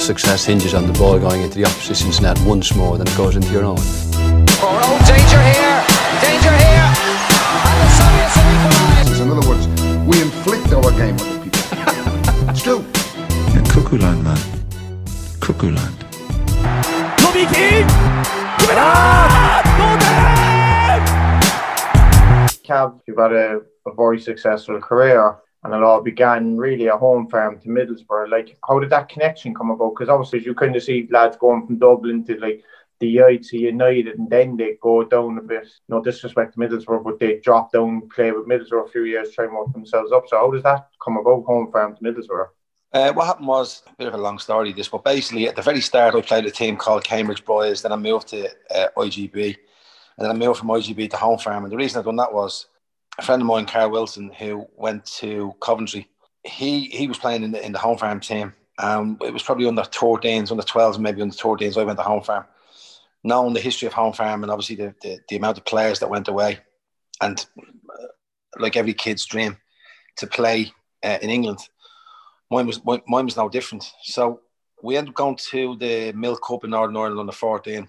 success hinges on the ball going into the opposition's net once more than it goes into your own. Oh, danger here! Danger here! And the Soviets have equalised! In other words, we inflict our game on the people. Stu. Yeah, Cuckoo Land, man. Cuckoo Land. Cav, you've had a very successful career, and it all began really at home farm to Middlesbrough. Like, how did that connection come about? Because obviously you kind of see lads going from Dublin to like the Yites United, and then they go down a bit. No disrespect to Middlesbrough, but they drop down, play with Middlesbrough a few years, try and work themselves up. So how does that come about, home farm to Middlesbrough? What happened was a bit of a long story, this, but basically at the very start I played a team called Cambridge Boys, then I moved to IGB, and then I moved from IGB to home farm. And the reason I done that was a friend of mine, Carl Wilson, who went to Coventry, he was playing in the home farm team. It was probably under 13s, under 12s, maybe under 13s. I went to home farm, knowing the history of home farm and obviously the amount of players that went away, and like every kid's dream to play in England. Mine was no different. So we ended up going to the Milk Cup in Northern Ireland under 14.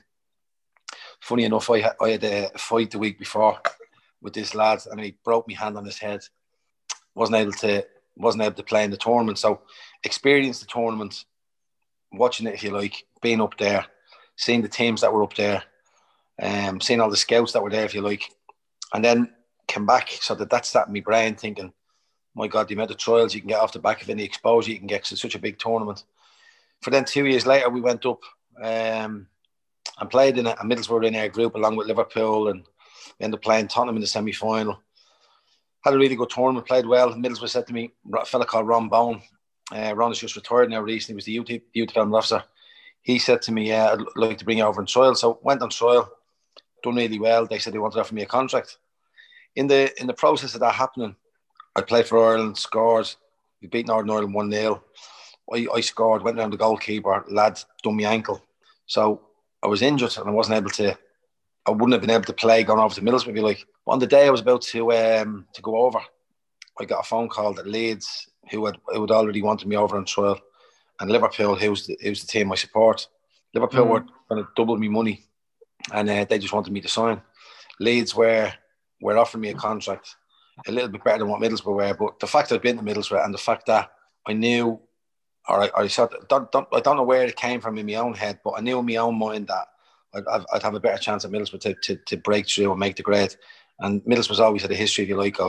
Funny enough, I had a fight the week before with this lad, and he broke my hand on his head. Wasn't able to play in the tournament. So experienced the tournament, watching it, if you like, being up there, seeing the teams that were up there, seeing all the scouts that were there, if you like, and then came back. So that sat in my brain thinking, my God, the amount of trials you can get off the back of any exposure you can get to such a big tournament. For then 2 years later, we went up and played in a Middlesbrough in our group along with Liverpool, and we ended up playing Tottenham in the semi-final. Had a really good tournament, played well. Middlesbrough said to me, a fella called Ron Bone, Ron is just retired now recently, he was the youth development officer. He said to me, I'd like to bring you over on trial. So went on trial, done really well. They said they wanted to offer me a contract. In the process of that happening, I played for Ireland, scored. We beat Northern Ireland 1-0. I scored, went down the goalkeeper, lad done my ankle. So I was injured and I wouldn't have been able to play going over to Middlesbrough, if you like. But on the day I was about to go over, I got a phone call that Leeds, who had already wanted me over on trial, and Liverpool, who's the team I support. Liverpool were going to double me money, and they just wanted me to sign. Leeds were offering me a contract a little bit better than what Middlesbrough were, but the fact I'd been to Middlesbrough and the fact that I knew, or I don't know where it came from in my own head, but I knew in my own mind that I'd have a better chance at Middlesbrough to break through and make the grade. And Middlesbrough's always had a history, if you like,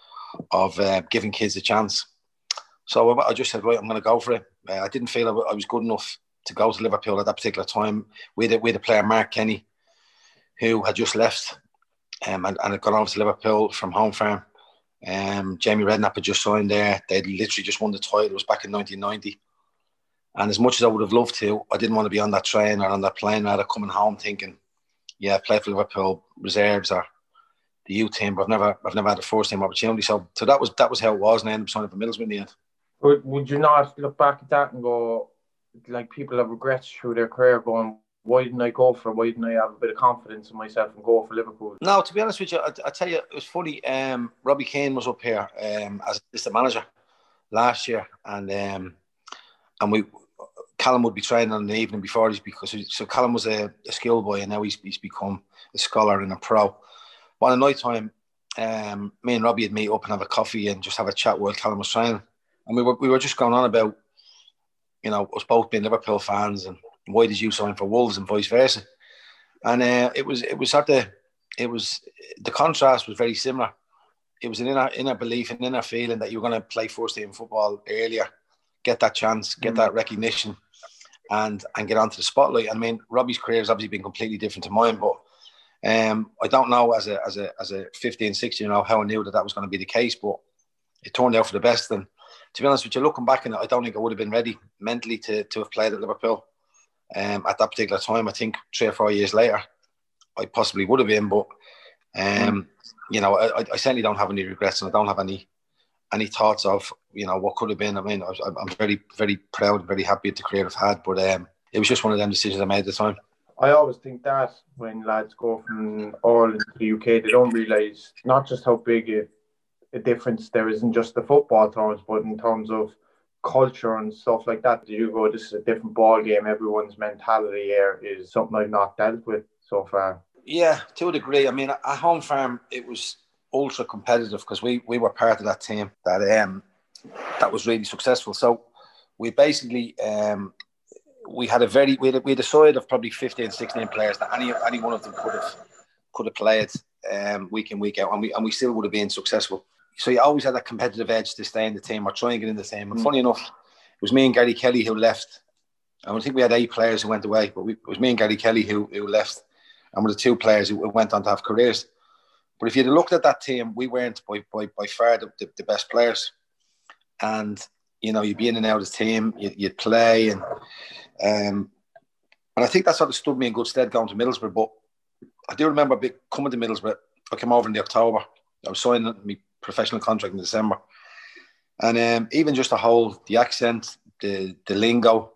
of giving kids a chance. So I just said, right, I'm going to go for it. I didn't feel I was good enough to go to Liverpool at that particular time. We had a player, Mark Kenny, who had just left and had gone over to Liverpool from home farm. Jamie Redknapp had just signed there. They'd literally just won the title. It was back in 1990. And as much as I would have loved to, I didn't want to be on that train or on that plane rather coming home thinking, yeah, play for Liverpool reserves or the youth team, but I've never had a first team opportunity. So that was how it was, and I ended up signing for Middlesbrough in the end. Would you not look back at that and go, like, people have regrets through their career going, why didn't I go for it? Why didn't I have a bit of confidence in myself and go for Liverpool? No, to be honest with you, I tell you, it was funny. Robbie Keane was up here as assistant manager last year, and Callum would be training on the evening before so Callum was a schoolboy, and now he's become a scholar and a pro. But on the night time, me and Robbie would meet up and have a coffee and just have a chat while Callum was training, and we were just going on about, you know, us both being Liverpool fans and why did you sign for Wolves and vice versa. And the contrast was very similar. It was an inner belief and inner feeling that you were going to play first team football earlier, get that chance, get that recognition, and get onto the spotlight. I mean, Robbie's career has obviously been completely different to mine, but I don't know as a 15, 16-year-old how I knew that was going to be the case, but it turned out for the best. And to be honest with you, looking back on it, I don't think I would have been ready mentally to have played at Liverpool at that particular time. I think 3 or 4 years later, I possibly would have been, but you know, I certainly don't have any regrets, and I don't have any thoughts of, you know, what could have been. I mean, I'm very, very proud and very happy with the career I've had, but it was just one of them decisions I made at the time. I always think that when lads go from Ireland to the UK, they don't realise not just how big a difference there is in just the football terms, but in terms of culture and stuff like that? Did you go, this is a different ball game, everyone's mentality here is something I've not dealt with so far? Yeah, to a degree. I mean, at Home Farm, it was ultra competitive because we were part of that team that was really successful. So we basically we had a side of probably 15, 16 players that any one of them could have played week in, week out, and we still would have been successful. So you always had that competitive edge to stay in the team or try and get in the team. And funny enough, it was me and Gary Kelly who left. I think we had 8 players who went away, but it was me and Gary Kelly who left, and were the 2 players who went on to have careers. But if you'd have looked at that team, we weren't by far the best players. And, you know, you'd be in and out of the team, you'd play. And I think that sort of stood me in good stead going to Middlesbrough. But I do remember coming to Middlesbrough. I came over in October. I was signing my professional contract in December. And even just the accent, the lingo,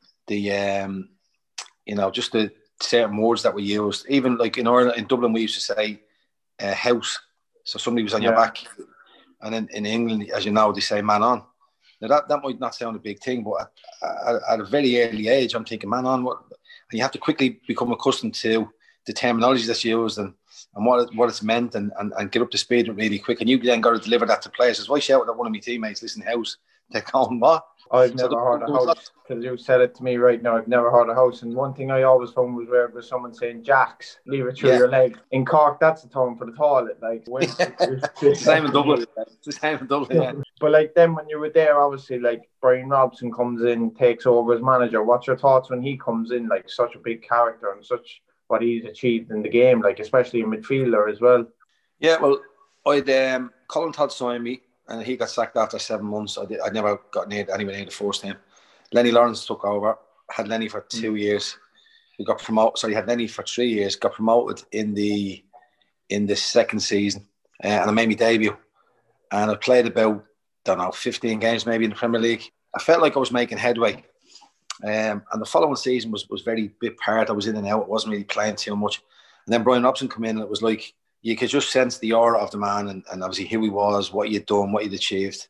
just the certain words that we used. Even like in Dublin, we used to say house. So somebody was on your back. And then in England, as you know, they say man on. Now that might not sound a big thing, but at a very early age, I'm thinking man on. And you have to quickly become accustomed to the terminology that's used and what it's meant and get up to speed really quick. And you then got to deliver that to players. As I shouted at one of my teammates, listen, house, they're going, what? I've never heard a house, because you said it to me right now. I've never heard a house. And one thing I always found was where there's someone saying jacks, leave it through your leg. In Cork, that's a term for the toilet. Like, same in Dublin. It's the same in Dublin, yeah. But like then when you were there, obviously, like Brian Robson comes in, takes over as manager. What's your thoughts when he comes in, like such a big character and such what he's achieved in the game, like especially a midfielder as well? Yeah, well, Colin Todd signed me, and he got sacked after 7 months. I never got anywhere near the first team. Lenny Lawrence took over. Had Lenny for 2 years. We got promoted. Sorry, had Lenny for 3 years. Got promoted in the second season, and I made my debut. And I played about 15 games maybe in the Premier League. I felt like I was making headway. And the following season was very big part. I was in and out. I wasn't really playing too much. And then Brian Robson came in, and it was like you could just sense the aura of the man, and obviously who he was, what he'd done, what he'd achieved.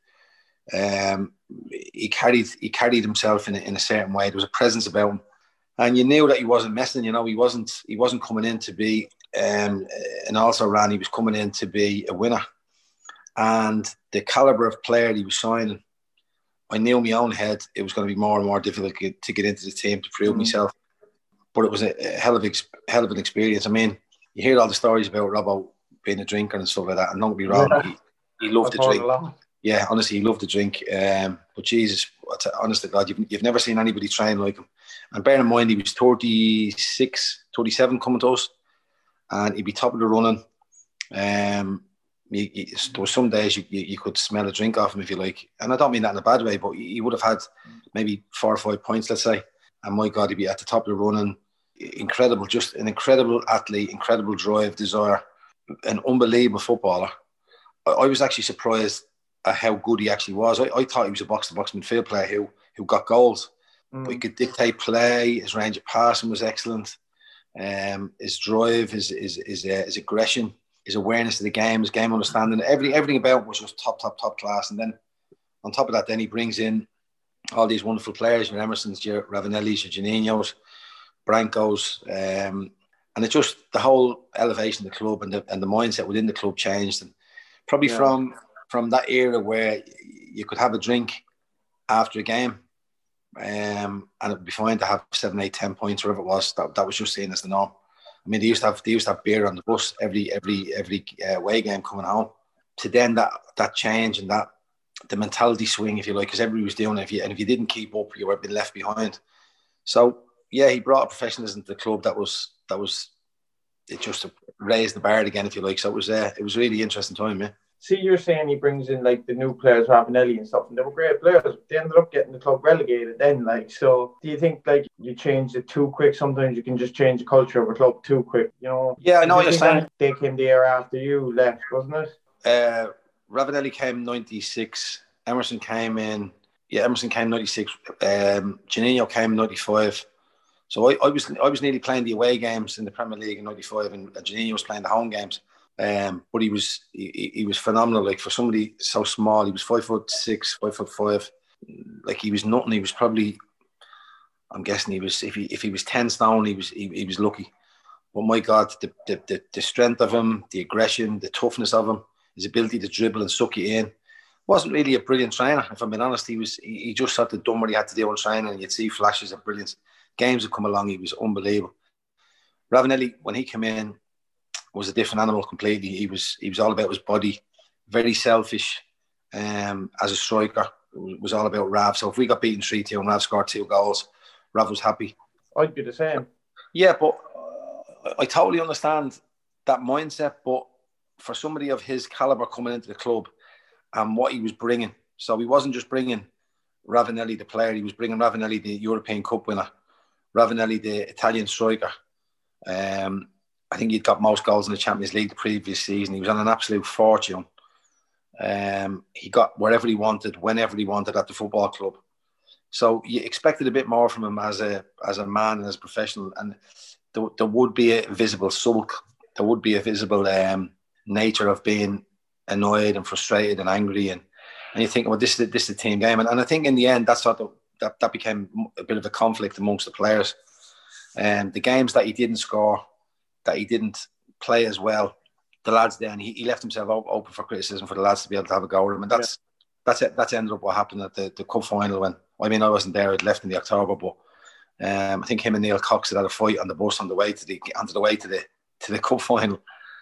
He carried himself in a certain way. There was a presence about him, and you knew that he wasn't messing. You know, he wasn't coming in to be an also-ran. He was coming in to be a winner. And the caliber of player he was signing, I knew in my own head it was going to be more and more difficult to get into the team to prove myself. But it was a hell of an experience. I mean, you hear all the stories about Robbo being a drinker and stuff like that, and don't be wrong, he loved to drink. Yeah, honestly, he loved to drink. But Jesus, honest to God, you've never seen anybody train like him. And bear in mind, he was 36, 37 coming to us, and he'd be top of the running. There were some days you could smell a drink off him, if you like. And I don't mean that in a bad way, but he would have had maybe 4 or 5 points, let's say. And my God, he'd be at the top of the running. Incredible, just an incredible athlete, incredible drive, desire, an unbelievable footballer. I was actually surprised at how good he actually was. I thought he was a box-to-box midfield player who got goals. But he could dictate play. His range of passing was excellent. His drive, his aggression, his awareness of the game, his game understanding, everything about him was just top class. And then on top of that, then he brings in all these wonderful players, your Emersons, your Ravanellis, your Janinios, Brancos, and it's just the whole elevation of the club and the mindset within the club changed. And probably from that era where you could have a drink after a game, and it would be fine to have 7, 8, 10 points, whatever it was. That was just seen as the norm. I mean, they used to have beer on the bus every away game coming home. To then that change and that the mentality swing, if you like, because everybody was doing it. If you didn't keep up, you were being left behind. So yeah, he brought a professionalism to the club that was it just raised the bar again, if you like. So it was really interesting time, yeah. See, you're saying he brings in like the new players, Ravanelli and stuff, and they were great players. They ended up getting the club relegated then, like. So do you think like you changed it too quick? Sometimes you can just change the culture of a club too quick, you know? Yeah, I know what you're saying. They came the year after you left, wasn't it? Ravanelli came 96. Emerson came in 96. Janino came in 95. So I was nearly playing the away games in the Premier League in 95, and Janino was playing the home games. But he was phenomenal. Like, for somebody so small, he was 5'6", 5'5". like he was nothing. He was probably, I'm guessing he was, if he was 10 stone, he was lucky. But my God, the strength of him, the aggression, the toughness of him, his ability to dribble and suck you in. Wasn't really a brilliant trainer, if I'm being honest. He just sort of done what he had to do on training, and you'd see flashes of brilliance. Games had come along, he was unbelievable. Ravanelli, when he came in, was a different animal completely. He was all about his body, very selfish. As a striker, it was all about Rav. So if we got beaten 3-2 and Rav scored 2 goals, Rav was happy. I'd be the same. Yeah, but I totally understand that mindset. But for somebody of his calibre coming into the club and what he was bringing, so he wasn't just bringing Ravanelli the player, he was bringing Ravanelli the European Cup winner, Ravanelli the Italian striker. I think he'd got most goals in the Champions League the previous season. He was on an absolute fortune. He got wherever he wanted, whenever he wanted at the football club. So you expected a bit more from him as a man and as a professional. And there would be a visible sulk. There would be a visible nature of being annoyed and frustrated and angry. And you think, well, this is a team game. And I think in the end, that became a bit of a conflict amongst the players. The games that he didn't score, that he didn't play as well, the lads then, he left himself open for criticism for the lads to be able to have a go at him. And that's ended up what happened at the cup final when, I mean, I wasn't there, I'd left in the October, but I think him and Neil Cox had a fight on the bus on the way to the cup final.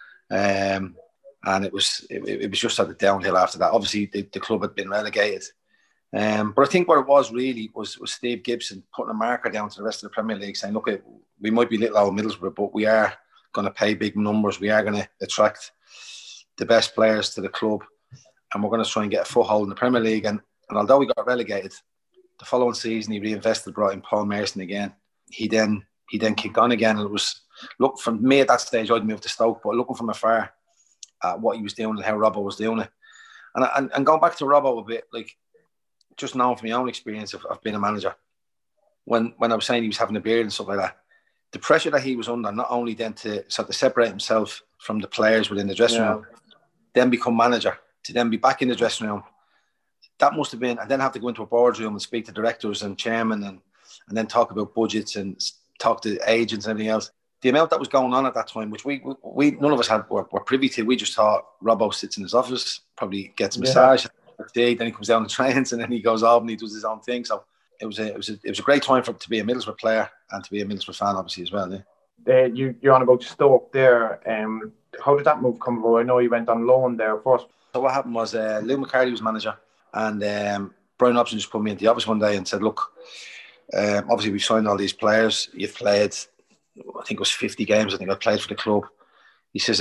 And it was just at the downhill after that. Obviously the club had been relegated. But I think what it was really was Steve Gibson putting a marker down to the rest of the Premier League saying, look, we might be little old Middlesbrough, but we are going to pay big numbers. We are going to attract the best players to the club, and we're going to try and get a foothold in the Premier League. And although we got relegated, the following season he reinvested, brought in Paul Merson again. He then kicked on again. And it was, look, from me at that stage, I'd moved to Stoke, but looking from afar at what he was doing and how Robbo was doing it. And going back to Robbo a bit, like, just knowing from my own experience of being a manager, when I was saying he was having a beard and stuff like that, the pressure that he was under, not only then to sort of separate himself from the players within the dressing room, then become manager, to then be back in the dressing room, that must have been, and then have to go into a boardroom and speak to directors and chairmen and then talk about budgets and talk to agents and everything else. The amount that was going on at that time, which we none of us were privy to, we just thought Robbo sits in his office, probably gets a massage, then he comes down the trains and then he goes off and he does his own thing. So it was a great time to be a Middlesbrough player and to be a Middlesbrough fan, obviously, as well. Yeah. You're on about Stoke there. How did that move come about? I know you went on loan there first. So what happened was Lou McCarthy was manager, and Brian Robson just put me into the office one day and said, look, obviously we've signed all these players. You've played, I think it was 50 games. I think I played for the club. He says,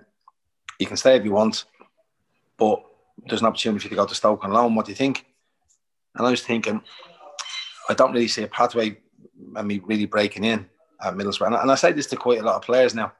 you can stay if you want, but there's an opportunity for you to go to Stoke on loan. What do you think? And I was thinking, I don't really see a pathway and me really breaking in at Middlesbrough. And I say this to quite a lot of players now.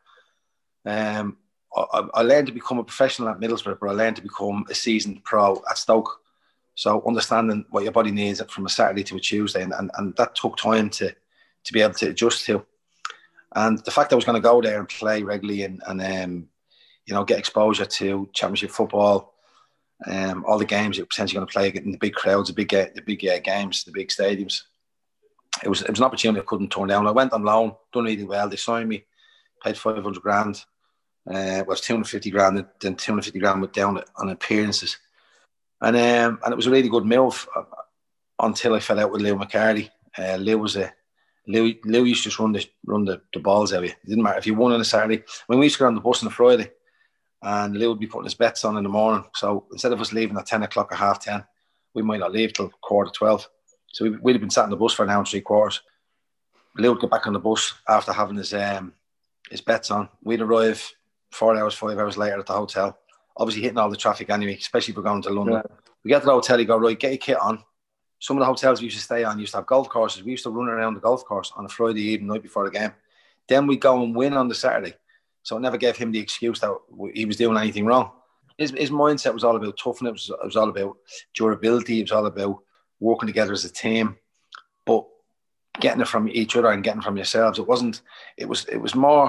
I learned to become a professional at Middlesbrough, but I learned to become a seasoned pro at Stoke. So understanding what your body needs from a Saturday to a Tuesday, and that took time to be able to adjust to. And the fact I was going to go there and play regularly and get exposure to Championship football, all the games you're potentially going to play in the big crowds, the big games, the big stadiums. It was an opportunity I couldn't turn down. I went on loan, done really well. They signed me, paid 500 grand. It was 250 grand, then 250 grand went down on appearances. And it was a really good move until I fell out with Lou McCarthy. Lou used to just run the balls out of you. It didn't matter if you won on a Saturday. When we used to go on the bus on a Friday, and Lou would be putting his bets on in the morning. So instead of us leaving at 10 o'clock or 10:30, we might not leave till 12:15. So we'd have been sat on the bus for an hour and 3/4. Lou would get back on the bus after having his bets on. We'd arrive 5 hours later at the hotel. Obviously hitting all the traffic anyway, especially if we're going to London. Yeah. We get to the hotel, you go, right, get your kit on. Some of the hotels we used to stay on used to have golf courses. We used to run around the golf course on a Friday evening, night before the game. Then we'd go and win on the Saturday. So it never gave him the excuse that he was doing anything wrong. His mindset was all about toughness. It was all about durability. It was all about working together as a team. But getting it from each other and getting it from yourselves, it was more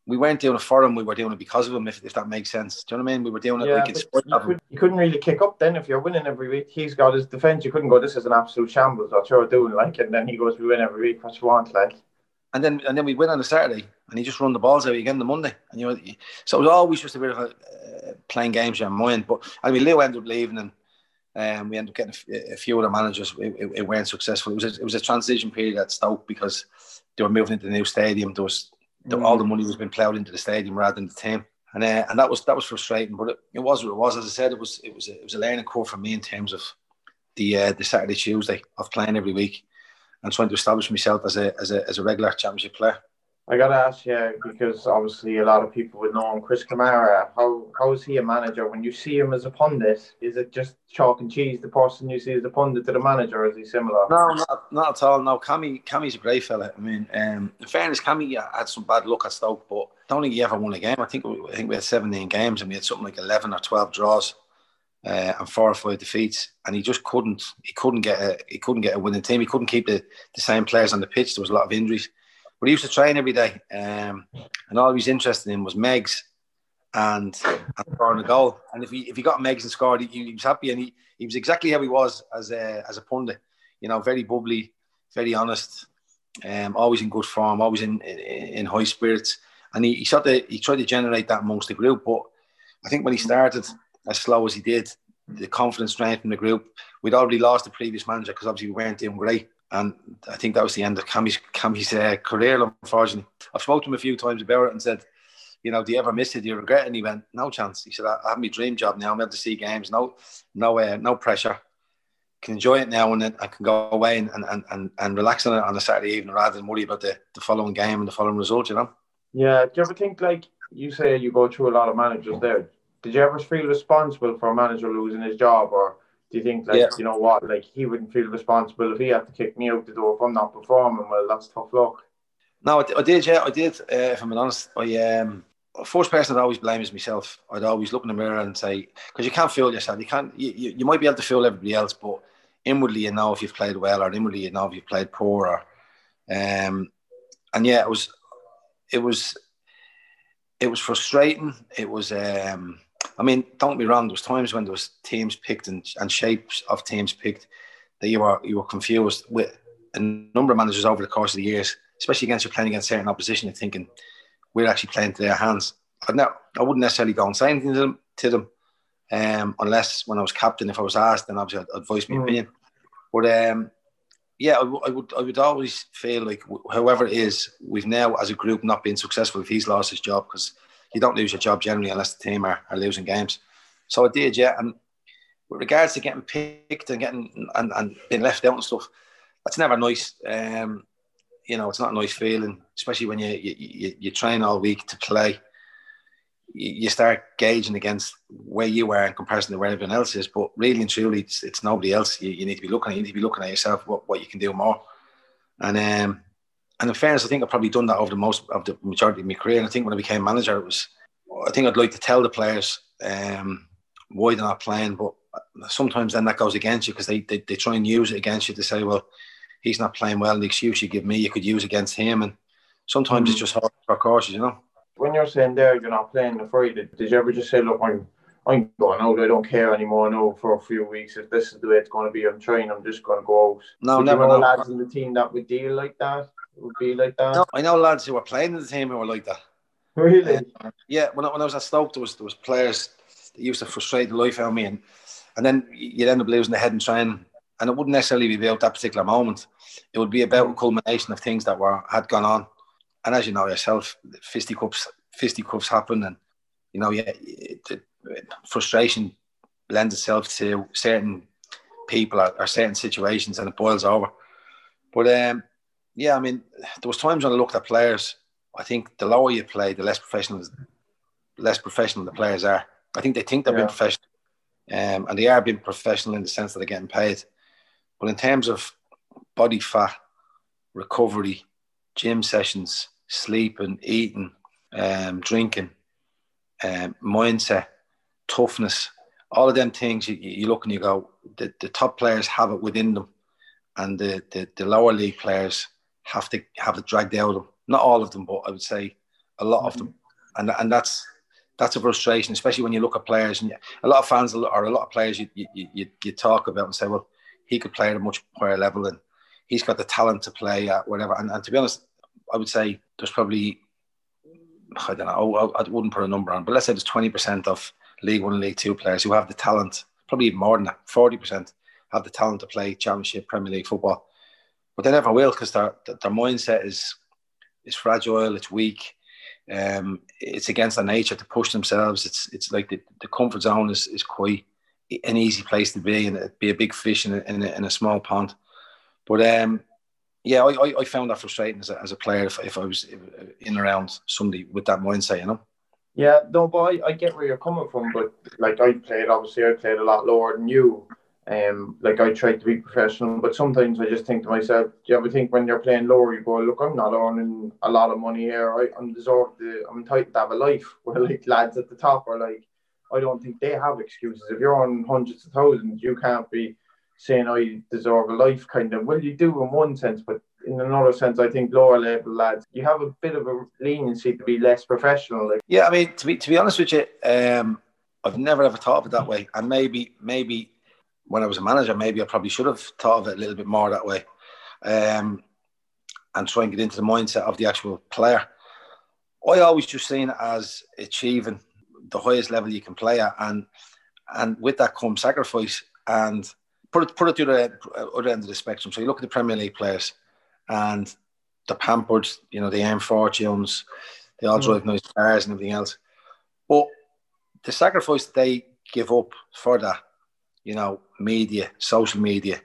we weren't doing it for him. We were doing it because of him, if that makes sense. Do you know what I mean? We were doing it like in spite of him. You couldn't really kick up then if you're winning every week. He's got his defence. You couldn't go, this is an absolute shambles. What you're doing, like, and then he goes, we win every week. What you want, like? And then we'd win on the Saturday, and he just run the balls out again on the Monday. And so it was always just a bit of playing games in your mind. But I mean, Lou ended up leaving, and we ended up getting a few other managers. It weren't successful. It was a transition period at Stoke because they were moving into the new stadium. All the money was being ploughed into the stadium rather than the team, and that was frustrating. But it was what it was. As I said, it was a learning curve for me in terms of the Saturday Tuesday of playing every week and trying to establish myself as a regular Championship player. I got to ask you, because obviously a lot of people would know him, Chris Kamara, how is he a manager? When you see him as a pundit, is it just chalk and cheese, the person you see as a pundit to the manager, or is he similar? No, not at all. No, Cammy's a great fella. I mean, in fairness, Cammy had some bad luck at Stoke, but I don't think he ever won a game. I think we had 17 games and we had something like 11 or 12 draws and 4 or 5 defeats, and he just couldn't get a winning team. He couldn't keep the same players on the pitch. There was a lot of injuries. But he used to train every day, and all he was interested in was Megs and scoring a goal. And if he got Megs and scored, he was happy, and he was exactly how he was as a pundit. You know, very bubbly, very honest, always in good form, always in high spirits. And he tried to generate that amongst the group. But I think when he started as slow as he did, the confidence strength in the group, we'd already lost the previous manager because obviously we weren't doing great. And I think that was the end of Cammy's career, unfortunately. I've spoken to him a few times about it and said, you know, do you ever miss it? Do you regret it? And he went, no chance. He said, I have my dream job now. I'm able to see games. No pressure. Can enjoy it now, and then I can go away and relax on it on a Saturday evening rather than worry about the following game and the following result, you know? Yeah. Do you ever think, like, you say you go through a lot of managers there. Did you ever feel responsible for a manager losing his job, or do you think, like, you know what, like, he wouldn't feel responsible if he had to kick me out the door if I'm not performing? Well, that's tough luck. No, I did. If I'm honest, first person I'd always blame is myself. I'd always look in the mirror and say, because you can't fool yourself. You might be able to fool everybody else, but inwardly you know if you've played well, or inwardly you know if you've played poor. And yeah, it was frustrating. It was. I mean, don't get me wrong, there was times when there was teams picked and shapes of teams picked that you were confused with. A number of managers over the course of the years, especially against you're playing against certain opposition, you're thinking, we're actually playing to their hands. I wouldn't necessarily go and say anything to them unless when I was captain, if I was asked, then obviously I'd voice my opinion. But yeah, I would always feel like whoever it is, we've now as a group not been successful if he's lost his job, because you don't lose your job generally unless the team are losing games. So I did, yeah. And with regards to getting picked and getting and being left out and stuff, that's never nice. You know, it's not a nice feeling, especially when you train all week to play. You start gauging against where you are in comparison to where everyone else is. But really and truly, it's nobody else. You need to be looking at. You need to be looking at yourself, what you can do more. And in fairness, I think I've probably done that over the majority of my career. And I think when I became manager, I think I'd like to tell the players why they're not playing. But sometimes then that goes against you, because they try and use it against you to say, well, he's not playing well, and the excuse you give me, you could use against him. And sometimes it's just hard for courses, you know. When you're saying there you're not playing the Friday, did you ever just say, look, I'm going out, I don't care anymore now for a few weeks. If this is the way it's going to be, I'm trying, I'm just going to go out. No, never. You know lads in the team that would deal like that? Would be like that? No, I know lads who were playing in the team who were like that. Really? Yeah, when I was at Stoke, there was players that used to frustrate the life out of me, and then you'd end up losing the head in training. And it wouldn't necessarily be about that particular moment. It would be about a culmination of things that had gone on. And as you know yourself, fisticuffs happen, and you know, frustration lends itself to certain people or certain situations, and it boils over. But yeah, I mean, there was times when I looked at players. I think the lower you play, the less professional the players are. I think they think they're being professional, and they are being professional in the sense that they're getting paid. But in terms of body fat, recovery, gym sessions, sleeping, eating, drinking, mindset, toughness, all of them things, you look and you go, the top players have it within them, and the lower league players have to have it dragged out of them. Not all of them, but I would say a lot of them. and that's a frustration, especially when you look at players, and a lot of fans or a lot of players you talk about and say, well, he could play at a much higher level and he's got the talent to play at whatever. And to be honest, I would say there's probably, I don't know, I wouldn't put a number on, but let's say there's 20% of League One and League Two players who have the talent, probably even more than that, 40% have the talent to play Championship, Premier League football. But they never will, because their mindset is fragile, it's weak. It's against their nature to push themselves. It's like the comfort zone is quite an easy place to be, and it'd be a big fish in a small pond. But yeah, I found that frustrating as a player if I was in around somebody with that mindset, you know. Yeah, no, but I get where you're coming from. But like I played a lot lower than you. Like I tried to be professional, but sometimes I just think to myself, do you ever think when you're playing lower, you go, look, I'm not earning a lot of money here. I'm entitled to have a life. Where like lads at the top are like, I don't think they have excuses. If you're on hundreds of thousands, you can't be saying I deserve a life, kind of. Well, you do in one sense, but in another sense, I think lower level lads, you have a bit of a leniency to be less professional. Like, yeah, I mean, to be honest with you, I've never ever thought of it that way, and maybe when I was a manager, maybe I probably should have thought of it a little bit more that way, and try and get into the mindset of the actual player. I always just seen it as achieving the highest level you can play at, and with that comes sacrifice. And put it to the other end of the spectrum. So you look at the Premier League players, and they're pampered. You know, they earn fortunes, they all drive nice cars and everything else. But the sacrifice that they give up for that, you know, media, social media,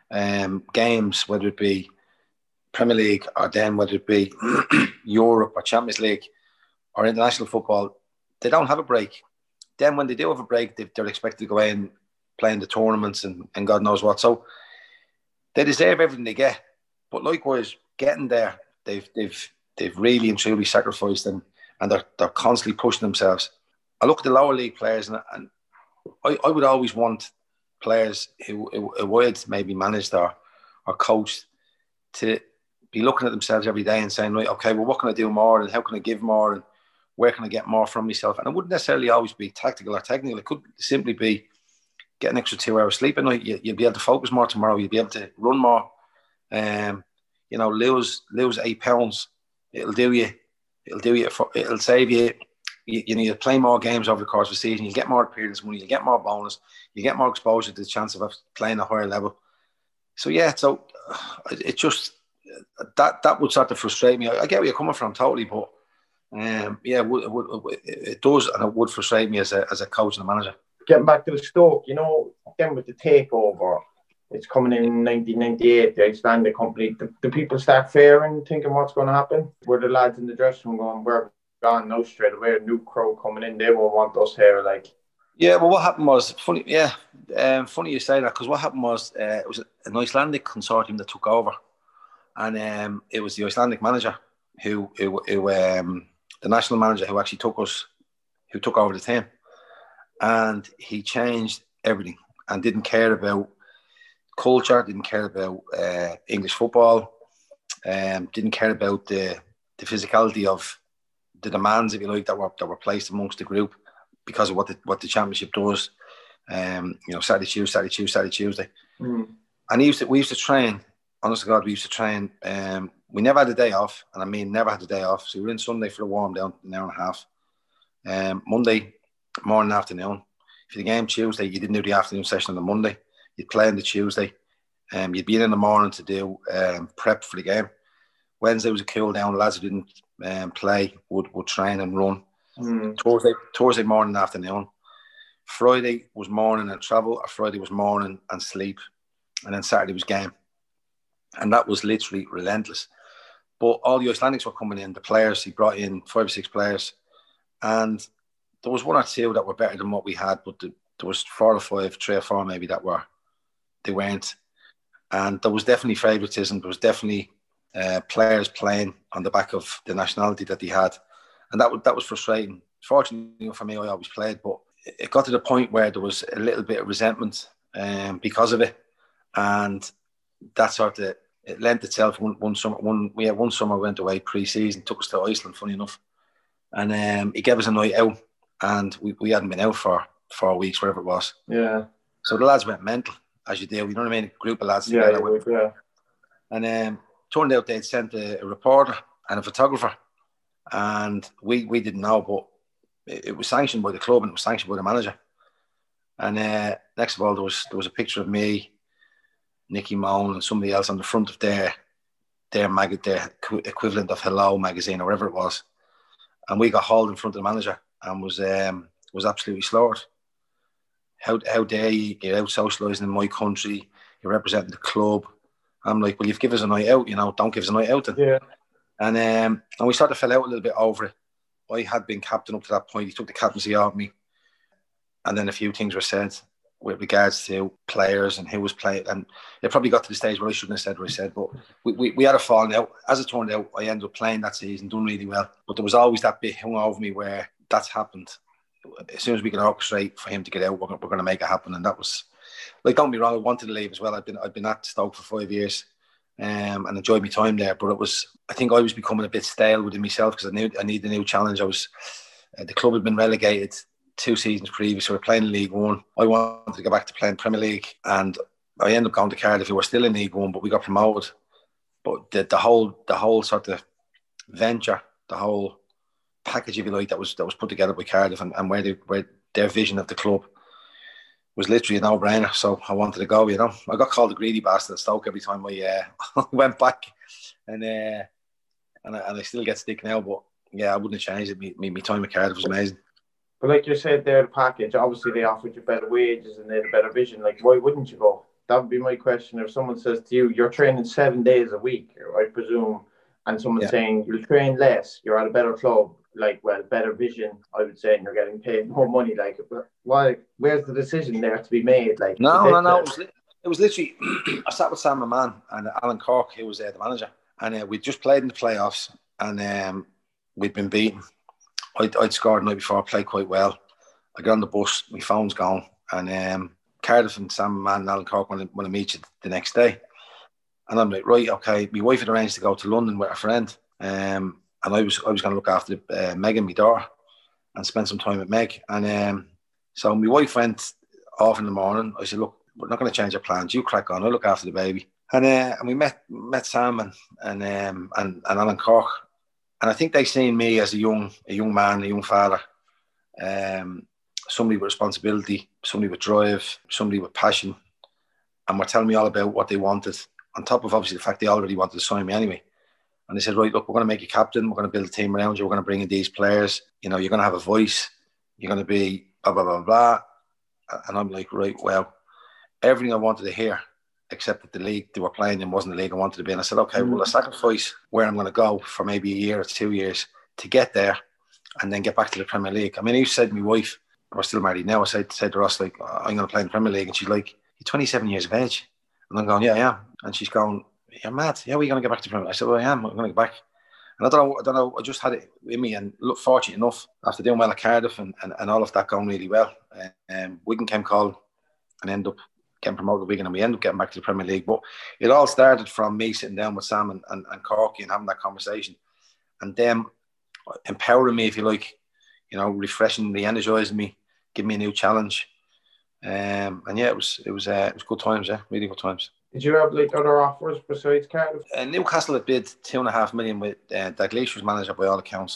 games, whether it be Premier League or then whether it be Europe or Champions League or international football, they don't have a break. Then when they do have a break, they're expected to go in, play in the tournaments and God knows what. So they deserve everything they get. But likewise, getting there, they've really and truly sacrificed, and they're constantly pushing themselves. I look at the lower league players, and I would always want players who would maybe managed or coached to be looking at themselves every day and saying, right, okay, well, what can I do more, and how can I give more, and where can I get more from myself? And it wouldn't necessarily always be tactical or technical. It could simply be get an extra 2 hours sleep at night. You'll be able to focus more tomorrow. You'll be able to run more. You know, lose 8 pounds. It'll do you. It'll save you. You know, you play more games over the course of the season. You get more appearance money. You get more bonus. You get more exposure to the chance of playing a higher level. So yeah, so it just that would start to frustrate me. I get where you're coming from totally, but yeah, it does, and it would frustrate me as a coach and a manager. Getting back to the Stoke, you know, then with the takeover, it's coming in 1998, the Icelandic company. Do people start fearing, thinking what's going to happen? Were the lads in the dressing room going, we're gone now straight away, a new crowd coming in, they won't want us here, like? Yeah, well, what happened was, funny you say that, because what happened was, it was an Icelandic consortium that took over, and it was the Icelandic manager who the national manager who actually took over the team, and he changed everything and didn't care about culture, didn't care about English football, didn't care about the physicality of the demands, if you like, that were placed amongst the group because of what the championship does. You know, Saturday, Tuesday. And we used to train. Honest to God, we used to train. We never had a day off, and I mean never had a day off. So we were in Sunday for a warm down, an hour and a half. Monday morning, afternoon. For the game Tuesday, you didn't do the afternoon session on the Monday. You'd play on the Tuesday. You'd be in the morning to do prep for the game. Wednesday was a cool down. The lads who didn't play would train and run. Thursday morning, afternoon. Friday was morning and travel, or Friday was morning and sleep. And then Saturday was game. And that was literally relentless. But all the Icelandics were coming in, the players. He brought in 5 or 6 players. And there was 1 or 2 that were better than what we had, but there was 4 or 5, 3 or 4 maybe they weren't. And there was definitely favouritism. There was definitely players playing on the back of the nationality that they had. And that was frustrating. Fortunately for me, I always played, but it got to the point where there was a little bit of resentment because of it. And that sort of, it lent itself one summer. One summer we went away pre-season, took us to Iceland, funny enough. And he gave us a night out, and we hadn't been out for 4 weeks, whatever it was. Yeah. So the lads went mental, as you do. You know what I mean? A group of lads Yeah, together. yeah. And turned out they'd sent a reporter and a photographer, and we didn't know, but it was sanctioned by the club and it was sanctioned by the manager. And next of all, there was a picture of me, Nicky Moan, and somebody else on the front of their equivalent of Hello magazine or whatever it was. And we got hauled in front of the manager and was absolutely slaughtered. How dare you? You're out socialising in my country. You're representing the club. I'm like, well, you've given us a night out, don't give us a night out then. Yeah. And we sort of fell out a little bit over it. I had been captain up to that point. He took the captaincy out of me. And then a few things were said with regards to players and who was playing. And it probably got to the stage where I shouldn't have said what I said. But we had a falling out. As it turned out, I ended up playing that season, doing really well. But there was always that bit hung over me where that's happened. As soon as we can orchestrate for him to get out, we're going to make it happen. And that was, like, don't be wrong, I wanted to leave as well. I've been at Stoke for 5 years and enjoyed my time there. But I think I was becoming a bit stale within myself because I needed a new challenge. The club had been relegated 2 seasons previous. We were playing in League One. I wanted to go back to playing Premier League, and I ended up going to Cardiff, who were still in League One, but we got promoted. But the whole sort of venture, the whole package, if you like, that was put together by Cardiff, and where their vision of the club was literally a no-brainer. So I wanted to go. I got called a greedy bastard at Stoke every time I went back, and I still get stick now. But yeah, I wouldn't have changed it. My time at Cardiff was amazing. But like you said there, the package, obviously they offered you better wages and they had a better vision. Like, why wouldn't you go? That would be my question. If someone says to you, you're training 7 days a week, I presume, and someone's saying you'll train less, you're at a better club, like, well, better vision, I would say, and you're getting paid more money. Like, why? Where's the decision there to be made? Like, no. It was literally, I sat with Sam McMahon and Alan Cork, who was the manager, and we'd just played in the playoffs, and we'd been beaten. I'd scored the night before, I played quite well. I got on the bus, my phone's gone, and Cardiff and Sam McMahon and Alan Cork want to meet you the next day. And I'm like, right, okay. My wife had arranged to go to London with a friend, and I was going to look after Megan, my daughter, and spend some time with Meg. And so my wife went off in the morning. I said, look, we're not going to change our plans. You crack on. I'll look after the baby. And we met Sam and Alan Cork. And I think they seen me as a young man, a young father, somebody with responsibility, somebody with drive, somebody with passion, and were telling me all about what they wanted, on top of obviously the fact they already wanted to sign me anyway. And they said, right, look, we're going to make you captain, we're going to build a team around you, we're going to bring in these players, you're going to have a voice, you're going to be blah, blah, blah, blah. And I'm like, right, well, everything I wanted to hear, except that the league they were playing in wasn't the league I wanted to be in. I said, okay, well, I sacrifice where I'm going to go for maybe a year or 2 years to get there and then get back to the Premier League. I mean, you said to my wife, we're still married now, I said to Ross, like, I'm going to play in the Premier League. And she's like, you're 27 years of age. And I'm going, yeah, I am. And she's going, you're mad. Yeah, we're going to get back to the Premier League. I said, well, I am. I'm going to get back. And I don't know, I just had it in me, and look, fortunate enough, after doing well at Cardiff and all of that going really well, Wigan came calling and ended up getting promoted to Wigan, and we ended up getting back to the Premier League. But it all started from me sitting down with Sam and Corky and having that conversation, and them empowering me, if you like, refreshing me, energising me, giving me a new challenge. And yeah, it was good times, really good times. Did you have like other offers besides Cardiff? Newcastle had bid $2.5 million with Dalglish was manager by all accounts.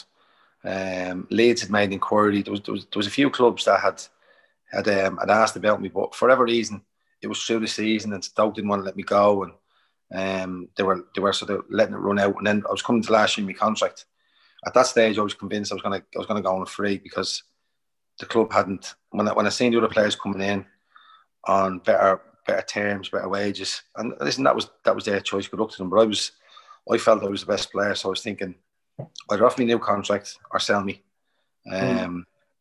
Leeds had made inquiry. There was a few clubs that had asked about me, but for whatever reason, it was through the season, and Stoke didn't want to let me go, and they were sort of letting it run out. And then I was coming to last year in my contract. At that stage, I was convinced I was going to go on free, because the club hadn't. When I seen the other players coming in on better terms, better wages, and listen, that was their choice. Good luck to them. But I felt I was the best player, so I was thinking either offer me a new contract or sell me. And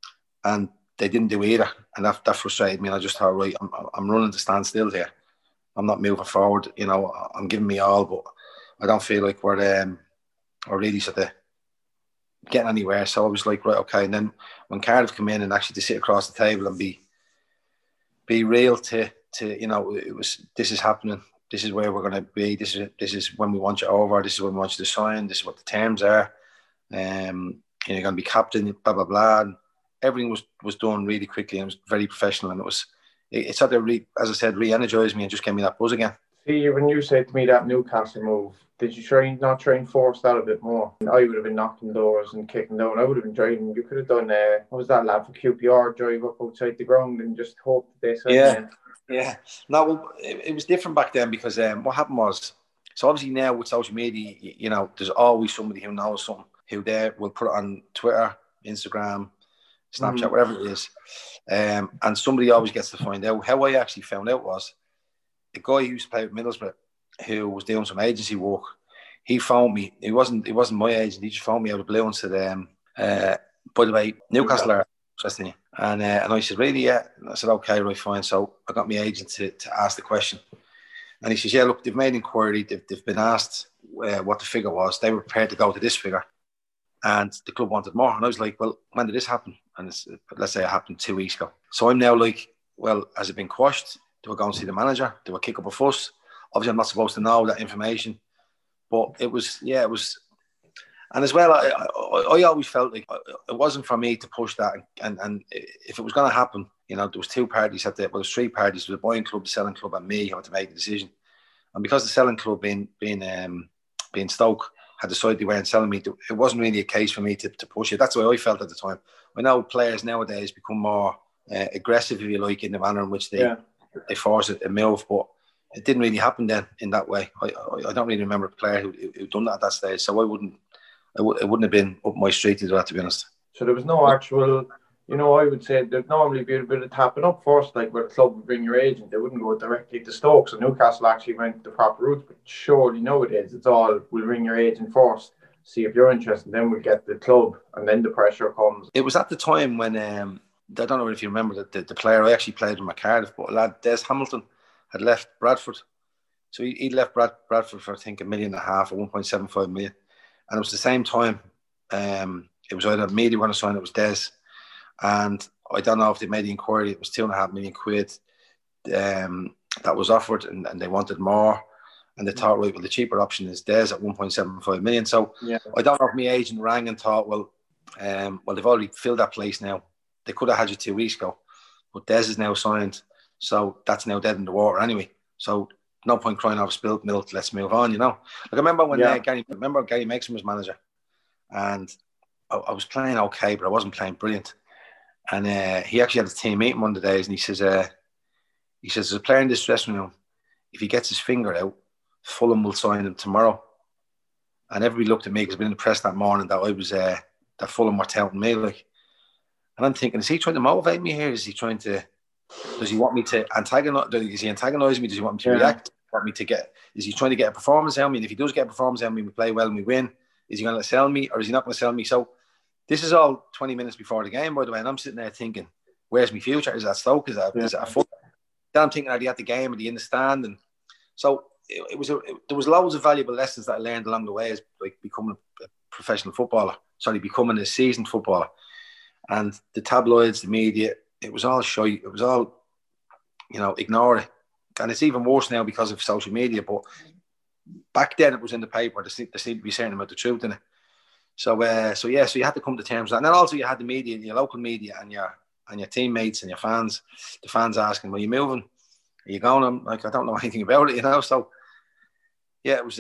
they didn't do either, and that frustrated me. And I just thought, right, I'm running to stand still here. I'm not moving forward. I'm giving me all, but I don't feel like we're really sort of getting anywhere. So I was like, right, okay. And then when Cardiff come in and actually to sit across the table and be real to it was, this is happening. This is where we're going to be. This is when we want you over. This is when we want you to sign. This is what the terms are. And you're going to be captain, blah blah blah, and everything was done really quickly and it was very professional, and it sort of as I said, re-energized me and just gave me that buzz again. See, when you said to me that Newcastle move, did you not try and force that a bit more? I would have been knocking doors and kicking down. I would have been driving. You could have done, what was that lad for QPR, drive up outside the ground and just hope that they said, yeah. No, well, it was different back then because what happened was, so obviously now with social media, you know, there's always somebody who knows something, who there will put it on Twitter, Instagram, Snapchat, whatever it is. And somebody always gets to find out. How I actually found out was the guy who used to play with Middlesbrough, who was doing some agency work. He phoned me. He wasn't my agent. He just phoned me out of the blue and said, by the way, Newcastle are interested in you. And I said, really? Yeah. And I said, okay, right, fine. So I got my agent to ask the question. And he says, yeah, look, they've made inquiry. They've been asked what the figure was. They were prepared to go to this figure. And the club wanted more. And I was like, well, when did this happen? And let's say it happened 2 weeks ago. So I'm now like, well, has it been quashed? Do I go and see the manager? Do I kick up a fuss? Obviously, I'm not supposed to know that information. But it was. And as well, I always felt like it wasn't for me to push that. And if it was going to happen, you know, there was two parties at there. Well, there's three parties. There was the buying club, the selling club, and me who had to make the decision. And because the selling club being Stoke had decided they weren't selling me, it wasn't really a case for me to push it. That's the way I felt at the time. I know players nowadays become more aggressive, if you like, in the manner in which they force a move, but it didn't really happen then in that way. I don't really remember a player who done that at that stage, so it wouldn't have been up my street to do that, to be honest. So there was no actual, you know, I would say there'd normally be a bit of tapping up first, like where the club would bring your agent. They wouldn't go directly to Stoke. So Newcastle actually went the proper route, but surely nowadays it's all, we'll ring your agent first, see if you're interested, then we'll get the club, and then the pressure comes. It was at the time when, I don't know if you remember the player I actually played with Cardiff, but a lad, Des Hamilton, had left Bradford. So he left Bradford for, I think, $1.5 million or 1.75 million. And it was the same time. It was either media going to sign, it was Des. And I don't know if they made the inquiry, it was £2.5 million that was offered, and they wanted more. And they thought, right, well, the cheaper option is Des at 1.75 million. So I don't know if my agent rang and thought, well, they've already filled that place now. They could have had you 2 weeks ago, but Des is now signed. So that's now dead in the water anyway. So no point crying over spilled milk. Let's move on, you know. Like I remember when Gary Megson was manager, and I was playing okay, but I wasn't playing brilliant. And he actually had a team meeting one of the days, and he says, there's a player in this dressing room. If he gets his finger out, Fulham will sign him tomorrow. And everybody looked at me because I'd been in the press that morning that I was that Fulham were touting me, like. And I'm thinking, is he trying to motivate me here? Is he trying to? Does he want me to antagonize? Is he antagonising me? Does he want me to react? Want me to get? Is he trying to get a performance out of me? And if he does get a performance out of me, we play well and we win. Is he going to sell me, or is he not going to sell me? So this is all 20 minutes before the game, by the way. And I'm sitting there thinking, where's my future? Is that Stoke? Is that a foot? Then I'm thinking, are they at the game? Are they in the stand? And so there was loads of valuable lessons that I learned along the way as like becoming a professional footballer. Becoming a seasoned footballer. And the tabloids, the media, it was all shy. It was all, you know, ignore it. And it's even worse now because of social media. But back then it was in the paper. There seemed to be a certain amount of truth in it. So you had to come to terms with that. And then also you had the media, your local media, and your teammates and your fans. The fans asking, "Are you moving? Are you going?" I'm like, I don't know anything about it, you know. So yeah, it was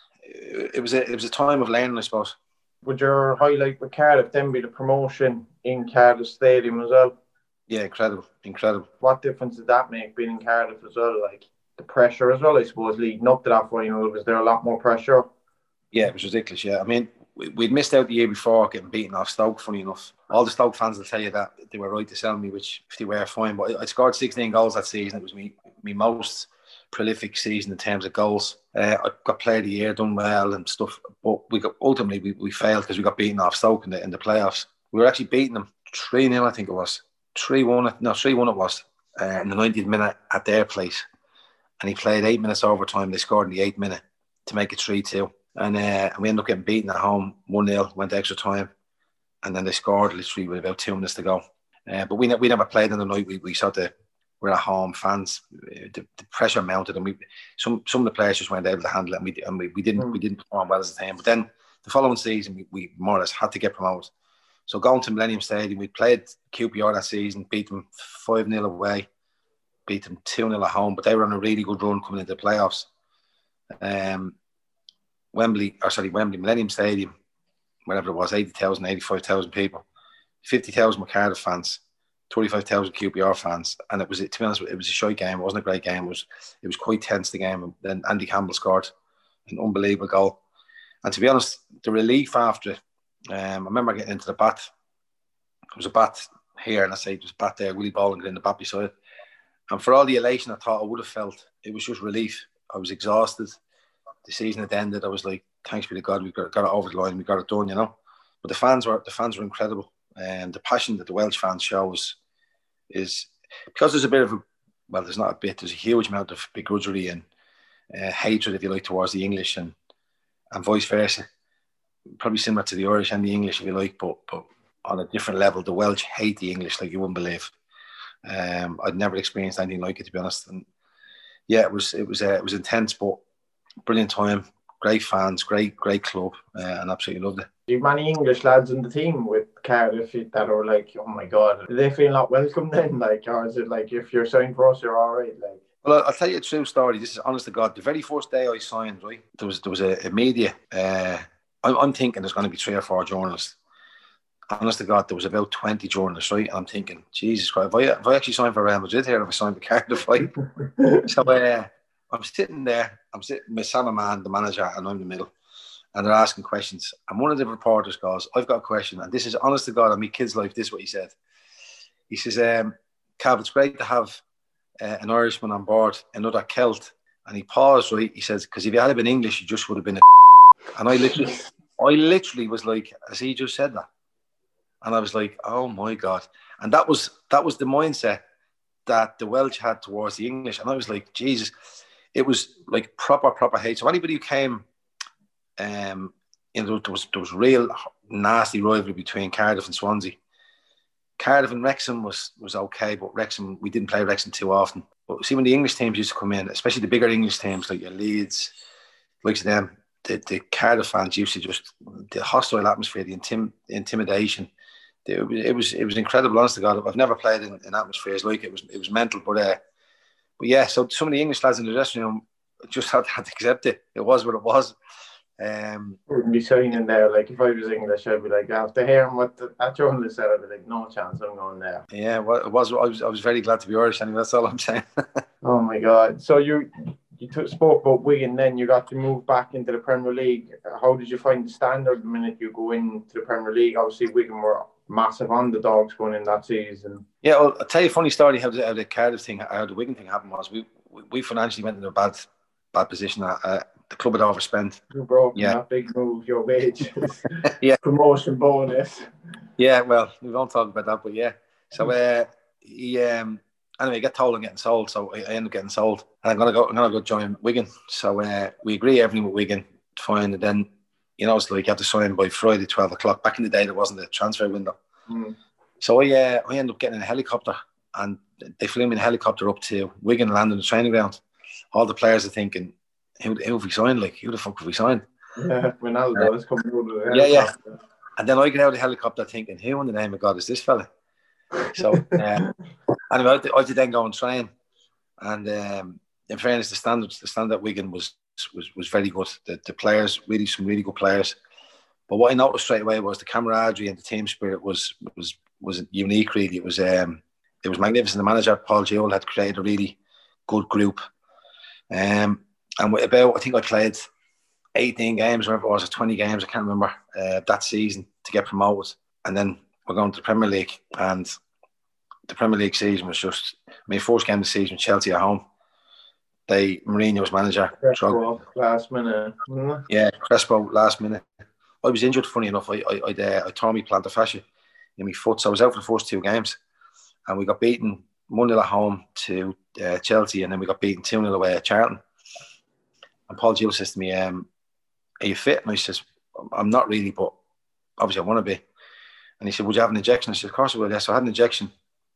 a time of learning, I suppose. Would your highlight with Cardiff then be the promotion in Cardiff Stadium as well? Yeah, incredible. What difference did that make being in Cardiff as well? Like the pressure as well, I suppose, leading up to that final, was there a lot more pressure? Yeah, it was ridiculous, yeah. I mean, we'd missed out the year before getting beaten off Stoke, funny enough. All the Stoke fans will tell you that they were right to sell me, which if they were, fine. But I scored 16 goals that season. It was me most prolific season in terms of goals. I got player of the year, done well and stuff, but ultimately we failed because we got beaten off Stoke in the playoffs. We were actually beating them 3-0, I think it was. 3-1 it was in the 90th minute at their place, and he played 8 minutes overtime. They scored in the 8th minute to make it 3-2, and we ended up getting beaten at home 1-0, went to extra time, and then they scored literally with about 2 minutes to go. But we never played on the night. We saw we're at home, fans, the pressure mounted, and some of the players just weren't able to handle it, and we didn't perform well as a team. But then the following season, we more or less had to get promoted, So going to Millennium Stadium, we played QPR that season, beat them 5-0 away, beat them 2-0 at home, but they were on a really good run coming into the playoffs. Wembley, Millennium Stadium, whatever it was, 80,000, 85,000 people, 50,000 were Cardiff fans, 25,000 QPR fans, and it was, to be honest, it was a shy game. It wasn't a great game. It was quite tense, the game. And then Andy Campbell scored an unbelievable goal. And to be honest, the relief after it, I remember getting into the bat. There was a bat here, and I say there was a bat there. Willie Bowling got in the bat beside it. And for all the elation I thought I would have felt, it was just relief. I was exhausted. The season had ended. I was like, thanks be to God, we got it over the line. We got it done, you know. But the fans were incredible. And the passion that the Welsh fans show is because there's a bit of there's not a bit, there's a huge amount of begrudgery and hatred, if you like, towards the English and vice versa. Probably similar to the Irish and the English, if you like, but on a different level. The Welsh hate the English like you wouldn't believe. I'd never experienced anything like it, to be honest. And yeah, it was intense, but brilliant time. Great fans, great club, and absolutely loved it. Do you have many English lads in the team with Cardiff that are like, oh my God, do they feel not welcome then? Like, or is it like, if you're signed for us, you're all right? Like, well, I'll tell you a true story. This is honest to God. The very first day I signed, right, there was a media. I'm thinking there's going to be 3 or 4 journalists. Honest to God, there was about 20 journalists, right? And I'm thinking, Jesus Christ, if I actually signed for Real Madrid here, if I signed for Cardiff, right? So I'm sitting there. I'm sitting with Sam Aman, the manager, and I'm in the middle. And they're asking questions. And one of the reporters goes, I've got a question. And this is honest to God, on my kid's life, this is what he said. He says, Cav, it's great to have an Irishman on board, another Celt. And he paused, right? He says, because if you had been English, you just would have been a And I literally was like, has he just said that? And I was like, oh my God. And that was the mindset that the Welsh had towards the English. And I was like, Jesus, it was like proper hate. So anybody who came, there was real nasty rivalry between Cardiff and Swansea. Cardiff and Wrexham was okay, but Wrexham, we didn't play Wrexham too often. But see, when the English teams used to come in, especially the bigger English teams like your Leeds, like them, the Cardiff fans used to just, the hostile atmosphere, the intimidation. It was incredible, honest to God. I've never played in atmospheres like it. It was mental, but yeah. So some of the English lads in the dressing room just had to accept it. It was what it was. Wouldn't be signing there. Like, if I was English, I'd be like, after hearing what that journalist said, I'd be like, no chance, I'm going there. Yeah, well, it was. I was very glad to be Irish anyway. That's all I'm saying. Oh my God! So you spoke about Wigan, then you got to move back into the Premier League. How did you find the standard the minute you go into the Premier League? Obviously, Wigan were massive underdogs going in that season. Yeah, well, I'll tell you a funny story how the Cardiff thing, how the Wigan thing happened was we financially went in a bad position. The club had overspent. You broke that big move, your wage, yeah, promotion bonus. Yeah, well, we won't talk about that, but yeah. So anyway, I got told I'm getting sold, so I ended up getting sold. And I'm gonna go join Wigan. So we agree everything with Wigan, fine, and then it's like you have to sign by Friday 12 o'clock. Back in the day, there wasn't a transfer window. So I ended up getting in a helicopter, and they flew me in a helicopter up to Wigan, landed on the training ground. All the players are thinking, who have we signed? Like, who the fuck have we signed? Yeah, Ronaldo was coming over the helicopter. Yeah. And then I get out of the helicopter thinking, who in the name of God is this fella? So anyway, I did then go and train. And in fairness, the standard at Wigan was very good. The players, some really good players. But what I noticed straight away was the camaraderie and the team spirit was unique. Really, it was magnificent. The manager Paul Jewell had created a really good group. And I think I played 18 games, whatever it was, or 20 games, I can't remember, that season to get promoted. And then we're going to the Premier League, and the Premier League season was just my first game of the season, Chelsea at home. Mourinho was manager. Crespo, last minute. Yeah, Crespo, last minute. I was injured, funny enough. I tore my plantar fascia in my foot, so I was out for the first 2 games. And we got beaten 1-0 at home to Chelsea, and then we got beaten 2-0 away at Charlton. And Paul Jewell says to me, are you fit? And I says, I'm not really, but obviously I want to be. And he said, would you have an injection? I said, of course I will. Yeah, so I had an injection.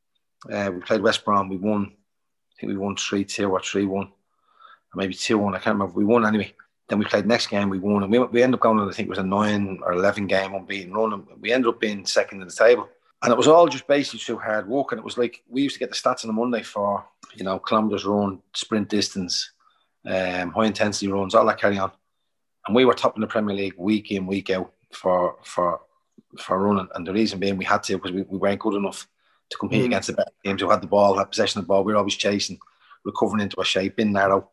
We played West Brom. We won. I think we won 3-2 or 3-1. Or maybe 2-1. I can't remember. We won anyway. Then we played the next game, we won, and we ended up going on, I think it was a 9 or 11 game unbeaten run, and we ended up being second in the table. And it was all just basically through hard work. And it was like, we used to get the stats on a Monday for, kilometres run, sprint distance, high intensity runs, all that carry on. And we were top in the Premier League week in, week out for running. And the reason being we had to, because we weren't good enough to compete against the better teams who had the ball, had possession of the ball. We were always chasing, recovering into a shape, being narrow.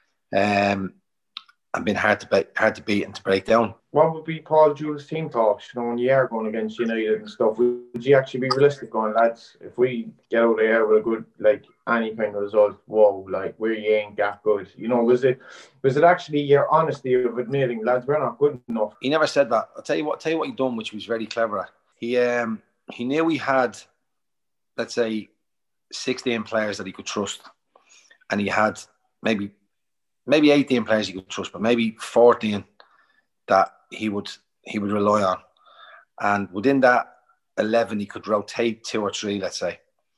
And been hard to beat and to break down. What would be Paul Jewell's team talks, when you are going against United and stuff? Would you actually be realistic going, lads, if we get out there with a good, any kind of result, whoa, we ain't that good? Was it actually your honesty of admitting, lads, we're not good enough? He never said that. I'll tell you what he done, which was very clever. He knew he had, let's say, 16 players that he could trust. And he had maybe 18 players he could trust, but maybe 14 that he would rely on. And within that 11, he could rotate 2 or 3, let's say.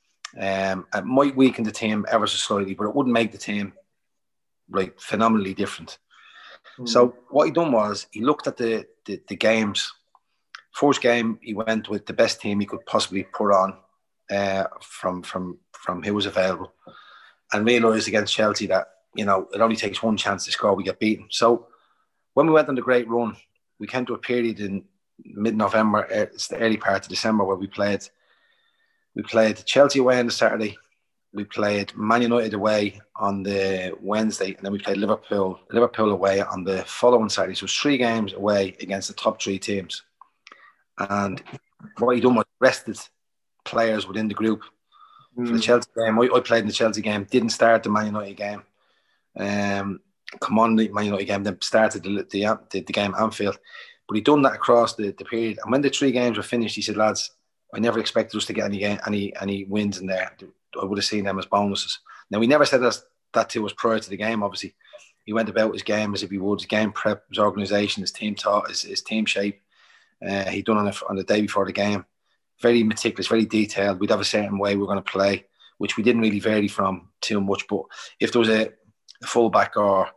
It might weaken the team ever so slightly, but it wouldn't make the team phenomenally different. So what he done was he looked at the games. First game, he went with the best team he could possibly put on from who was available, and realised against Chelsea that it only takes one chance to score, we get beaten. So when we went on the great run, we came to a period in mid-November, it's the early part of December, where we played Chelsea away on the Saturday, we played Man United away on the Wednesday, and then we played Liverpool away on the following Saturday. So it was 3 games away against the top 3 teams. And what he done was rested players within the group. For the Chelsea game, I played in the Chelsea game, didn't start the Man United game. Come on, the Man United game, then started the game at Anfield. But he done that across the period. And when the 3 games were finished, he said, lads, I never expected us to get any wins in there. I would have seen them as bonuses. Now, he never said that to us prior to the game, obviously. He went about his game as if he would, his game prep, his organisation, his team thought, his team shape. He done on the day before the game. Very meticulous, very detailed. We'd have a certain way we were going to play, which we didn't really vary from too much. But if there was a fullback or,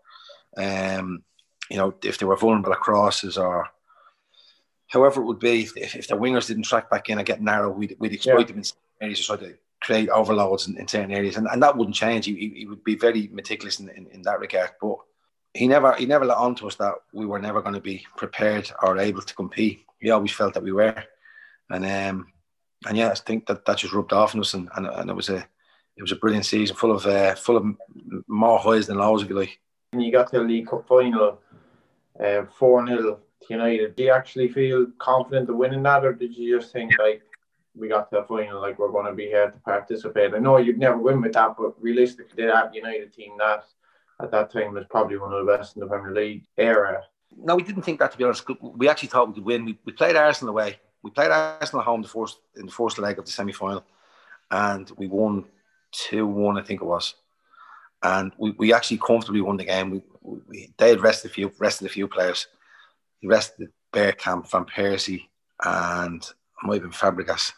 if they were vulnerable at crosses or however it would be, if the wingers didn't track back in and get narrow, we'd exploit them in certain areas, try to create overloads in certain areas. And that wouldn't change. He would be very meticulous in that regard. But he never let on to us that we were never going to be prepared or able to compete. He always felt that we were. And I think that just rubbed off on us, and it was a brilliant season, full of more highs than lows, if you like. And you got to the League Cup final, 4-0 to United. Do you actually feel confident of winning that, or did you just think we got to the final, we're going to be here to participate? I know you'd never win with that, but realistically, that United team that at that time was probably one of the best in the Premier League era. No, we didn't think that, to be honest. We actually thought we could win. We played Arsenal away. We played Arsenal at home in the first leg of the semi-final, and we won 2-1, I think it was. And we actually comfortably won the game. They had rested a few players. He rested Bergkamp, Van Persie, and it might have been Fabregas.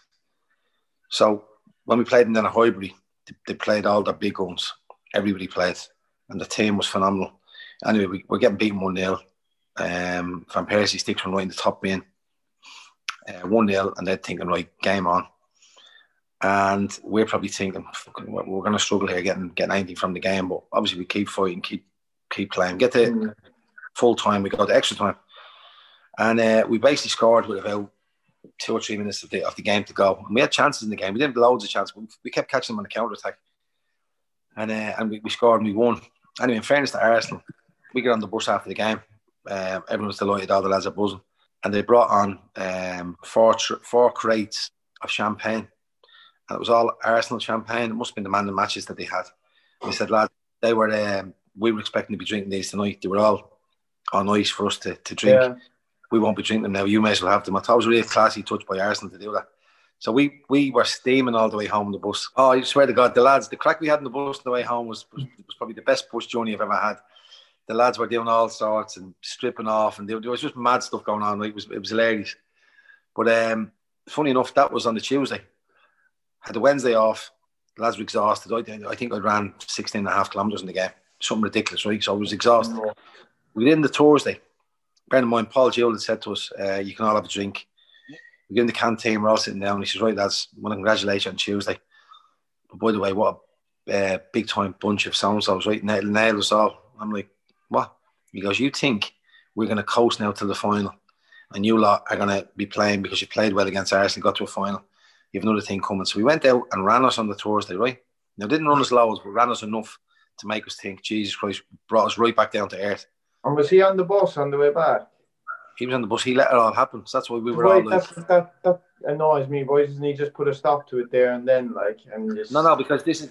So when we played them then at Highbury, they played all their big guns. Everybody played, and the team was phenomenal. Anyway, we're getting beaten 1-0. Van Persie sticks one right in the top bin. 1-0, and they're thinking, right, game on. And we're probably thinking, we're going to struggle here getting anything from the game. But obviously we keep fighting, keep playing. Get to full time, we got to extra time. And we basically scored with about 2 or 3 minutes of the game to go. And we had chances in the game. We didn't have loads of chances, but we kept catching them on the counter-attack. And we scored and we won. Anyway, in fairness to Arsenal, we got on the bus after the game. Everyone was delighted, all the lads are buzzing. And they brought on 4 crates of champagne. And it was all Arsenal champagne. It must have been the man of the matches that they had. And they said, lads, we were expecting to be drinking these tonight. They were all on ice for us to drink. Yeah. We won't be drinking them now. You may as well have them. I thought it was a really classy touch by Arsenal to do that. So we were steaming all the way home on the bus. Oh, I swear to God, the crack we had on the bus on the way home was probably the best bus journey I've ever had. The lads were doing all sorts and stripping off, and there was just mad stuff going on. It was hilarious. But funny enough, that was on the Tuesday. Had the Wednesday off. The lads were exhausted. I think I ran 16.5 kilometres in the game. Something ridiculous, right? So I was exhausted. We did in the Thursday. Bear in mind, Paul Gill had said to us, you can all have a drink. We get in the canteen, we're all sitting down. He says, right, lads, I want to congratulate you on Tuesday. But by the way, what a big time bunch of so-and-sos, right? Nail us all. I'm like, what? He goes, you think we're going to coast now to the final and you lot are going to be playing because you played well against Arsenal, got to a final. You have another thing coming. So we went out and ran us on the Thursday, right? Now, didn't run us loads, but ran us enough to make us think, Jesus Christ, brought us right back down to earth. And was he on the bus on the way back? He was on the bus. He let it all happen. So that's why we were all like... That annoys me. Why doesn't he just put a stop to it there and then, like, and just... No, because this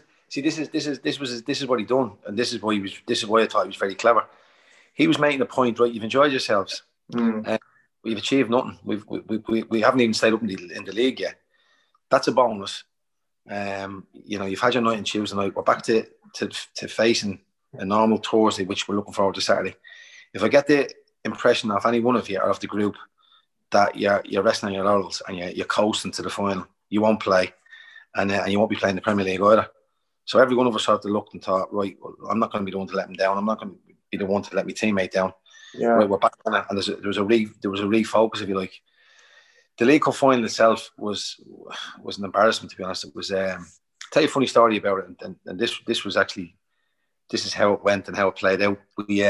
is what he done, and this is why I thought he was very clever. He was making a point, right? You've enjoyed yourselves. We've achieved nothing. We haven't even stayed up in the league yet. That's a bonus. You've had your night on Tuesday night. We're back to facing a normal Thursday, which we're looking forward to Saturday. If I get the impression of any one of you or of the group that you're resting on your laurels and you're coasting to the final, you won't play, and you won't be playing the Premier League either. So every one of us sort of looked and thought, right, well, I'm not going to be the one to let them down. I'm not going to be the one to let my teammate down. Yeah. Right, we're back on it, and there was a refocus, if you like. The League Cup final itself was an embarrassment, to be honest. It was tell you a funny story about it, and this is how it went and how it played out. We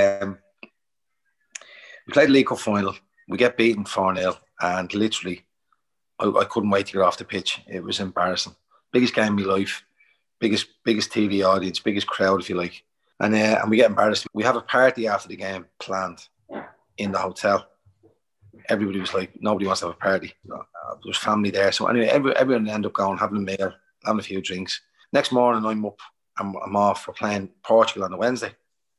played the League Cup final. We get beaten 4-0, and literally, I couldn't wait to get off the pitch. It was embarrassing. Biggest game of my life, biggest TV audience, biggest crowd, if you like. And we get embarrassed. We have a party after the game planned in the hotel. Everybody was like, nobody wants to have a party. There was family there. So anyway, everyone ended up going, having a meal, having a few drinks. Next morning, I'm up. I'm off. We're playing Portugal on the Wednesday.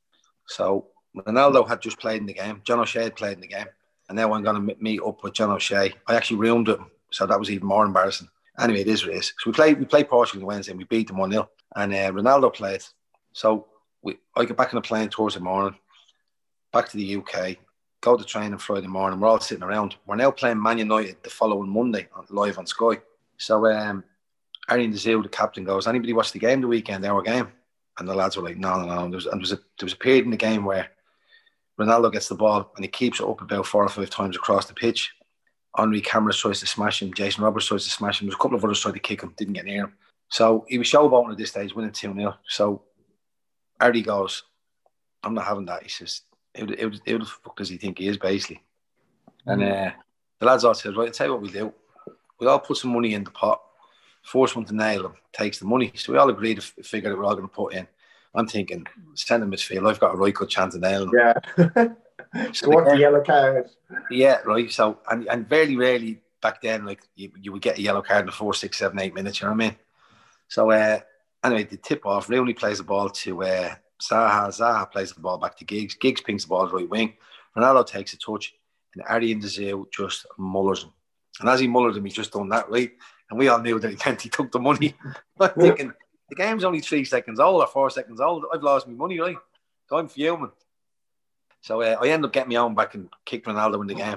So Ronaldo had just played in the game. John O'Shea had played in the game. And now I'm going to meet up with John O'Shea. I actually roomed with him. So that was even more embarrassing. Anyway, it is what it is. So we played Portugal on the Wednesday and we beat them 1-0. And Ronaldo played. So I get back on the plane Thursday morning, back to the UK, go to training Friday morning. We're all sitting around. We're now playing Man United the following Monday live on Sky. So Arian Dazil, the captain, goes, anybody watch the game the weekend, our game? And the lads were like, no. There was a period in the game where Ronaldo gets the ball and he keeps it up about 4 or 5 times across the pitch. Henri Cameras tries to smash him. Jason Roberts tries to smash him. There's a couple of others tried to kick him, didn't get near him. So he was showboating at this stage, winning 2-0. So Ardy goes, I'm not having that. He says, who the fuck does he think he is, basically? And the lads all said, right, I'll tell you what we'll do. We'll all put some money in the pot. First one to nail him takes the money. So we all agreed a figure that we're all going to put in. I'm thinking, send him midfield. I've got a right good chance of nailing him. Yeah. So what the yellow card? Yeah, right. So, and very rarely back then, like, you would get a yellow card in the 4, 6, 7, 8 minutes, you know what I mean? So, anyway, the tip off, Rooney plays the ball to Zaha. Zaha plays the ball back to Giggs. Giggs pings the ball to right wing. Ronaldo takes a touch, and Arian Dazil just mullers him. And as he mullered him, he just done that, right? And we all knew that he meant he took the money. I'm thinking, the game's only 3 seconds old or 4 seconds old. I've lost my money, right? So I'm fuming. So I end up getting my own back and kicked Ronaldo in the game.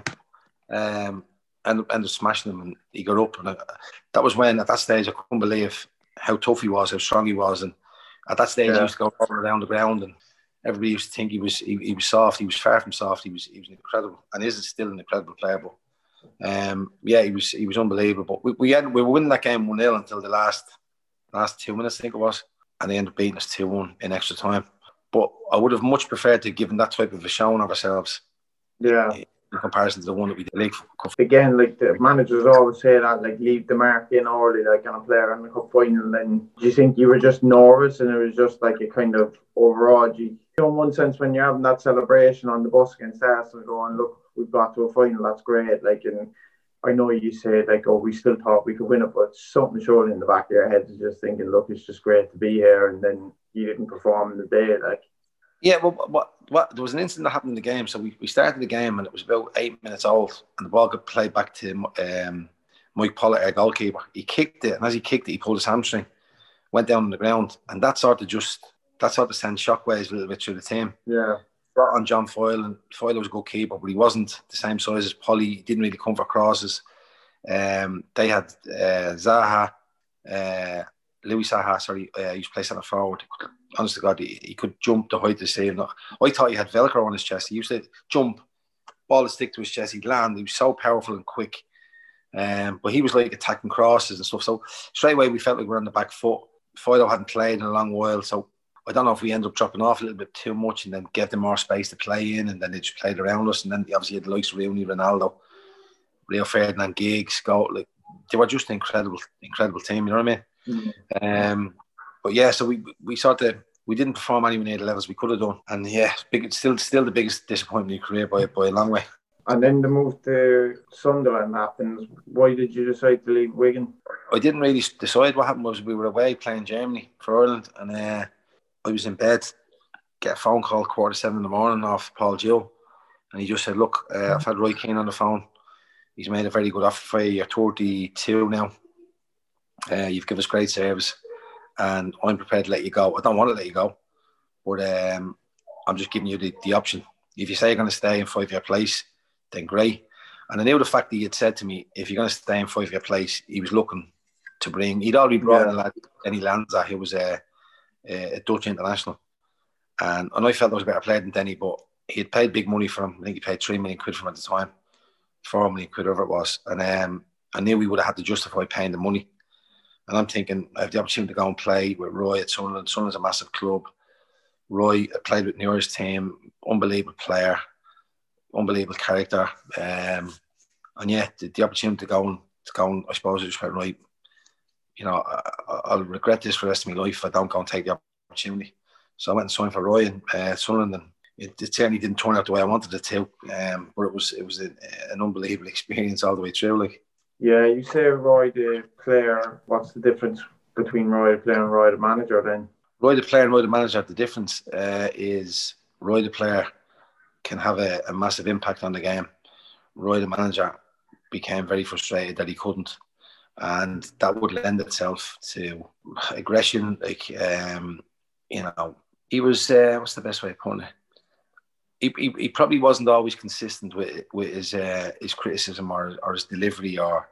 Ended up smashing him, and he got up. And that was when, at that stage, I couldn't believe how tough he was, how strong he was. And at that stage, he used to go all around the ground, and everybody used to think he was soft. He was far from soft. He was incredible, and is still an incredible player. But he was unbelievable. But we were winning that game 1-0 until the last 2 minutes, I think it was, and they ended up beating us 2-1 in extra time. But I would have much preferred to have given that type of a showing of ourselves. Yeah. In comparison to the one that we did League Cup. Again, like, the managers always say that, like, leave the mark in early, like, on a player in the cup final. And do you think you were just nervous and it was just like a kind of overall? In one sense, when you're having that celebration on the bus against Arsenal, going, look, we've got to a final, that's great. Like, and I know you said, like, oh, we still thought we could win it, but something surely in the back of your head is just thinking, look, it's just great to be here. And then you didn't perform in the day, like. Yeah, well, what there was an incident that happened in the game. So we started the game and it was about 8 minutes old, and the ball got played back to Mike Pollard, our goalkeeper. He kicked it, and as he kicked it, he pulled his hamstring, went down on the ground, and that sort of sent shockwaves a little bit through the team. Yeah. Brought on John Foyle, and Foyle was a good keeper, but he wasn't the same size as Polly. He didn't really come for crosses. They had Zaha, Louis Saha, sorry, he was placed on a forward. Honest to God, he could jump the height of the ceiling. I thought he had Velcro on his chest. He used to jump, ball would stick to his chest, he'd land. He was so powerful and quick. But he was like attacking crosses and stuff. So straight away we felt like we were on the back foot. Fido hadn't played in a long while, so I don't know if we ended up dropping off a little bit too much and then gave them more space to play in, and then they just played around us. And then obviously had the likes of Rooney, Ronaldo, Rio Ferdinand, Giggs, Scott. Like, they were just an incredible team. You know what I mean? But yeah, so we didn't perform anywhere near the levels we could have done, and yeah, it's still the biggest disappointment in your career by a long way. And then the move to Sunderland happens. Why did you decide to leave Wigan? I didn't really decide. What happened was we were away playing Germany for Ireland, and I was in bed, get a phone call 7:15 in the morning off Paul Gill, and he just said, look, I've had Roy Keane on the phone. He's made a very good offer for you. You're 32 now. You've given us great service, and I'm prepared to let you go. I don't want to let you go, but I'm just giving you the option. If you say you're going to stay in 5-year place, then great. And I knew the fact that he had said to me, if you're going to stay in 5-year place, he was looking to bring. He'd already brought in a lad, Denny Lanza, who was a Dutch international, and I felt I was a better player than Denny, but he had paid big money for him. I think he paid 3 million quid for him at the time, 4 million quid, whatever it was. And I knew we would have had to justify paying the money. And I'm thinking, I have the opportunity to go and play with Roy at Sunderland. Sunderland's a massive club. Roy played with Nearest team, unbelievable player, unbelievable character. And yeah, the opportunity to go and I suppose I just went, right, you know, I'll regret this for the rest of my life if I don't go and take the opportunity. So I went and signed for Roy in Sunderland, and it certainly didn't turn out the way I wanted it to. But it was an unbelievable experience all the way through. Like, yeah, you say Roy the player. What's the difference between Roy the player and Roy the manager then? Roy the player and Roy the manager, the difference is Roy the player can have a massive impact on the game. Roy the manager became very frustrated that he couldn't, and that would lend itself to aggression. Like, you know, he was what's the best way of putting it? He probably wasn't always consistent with his criticism or his delivery, or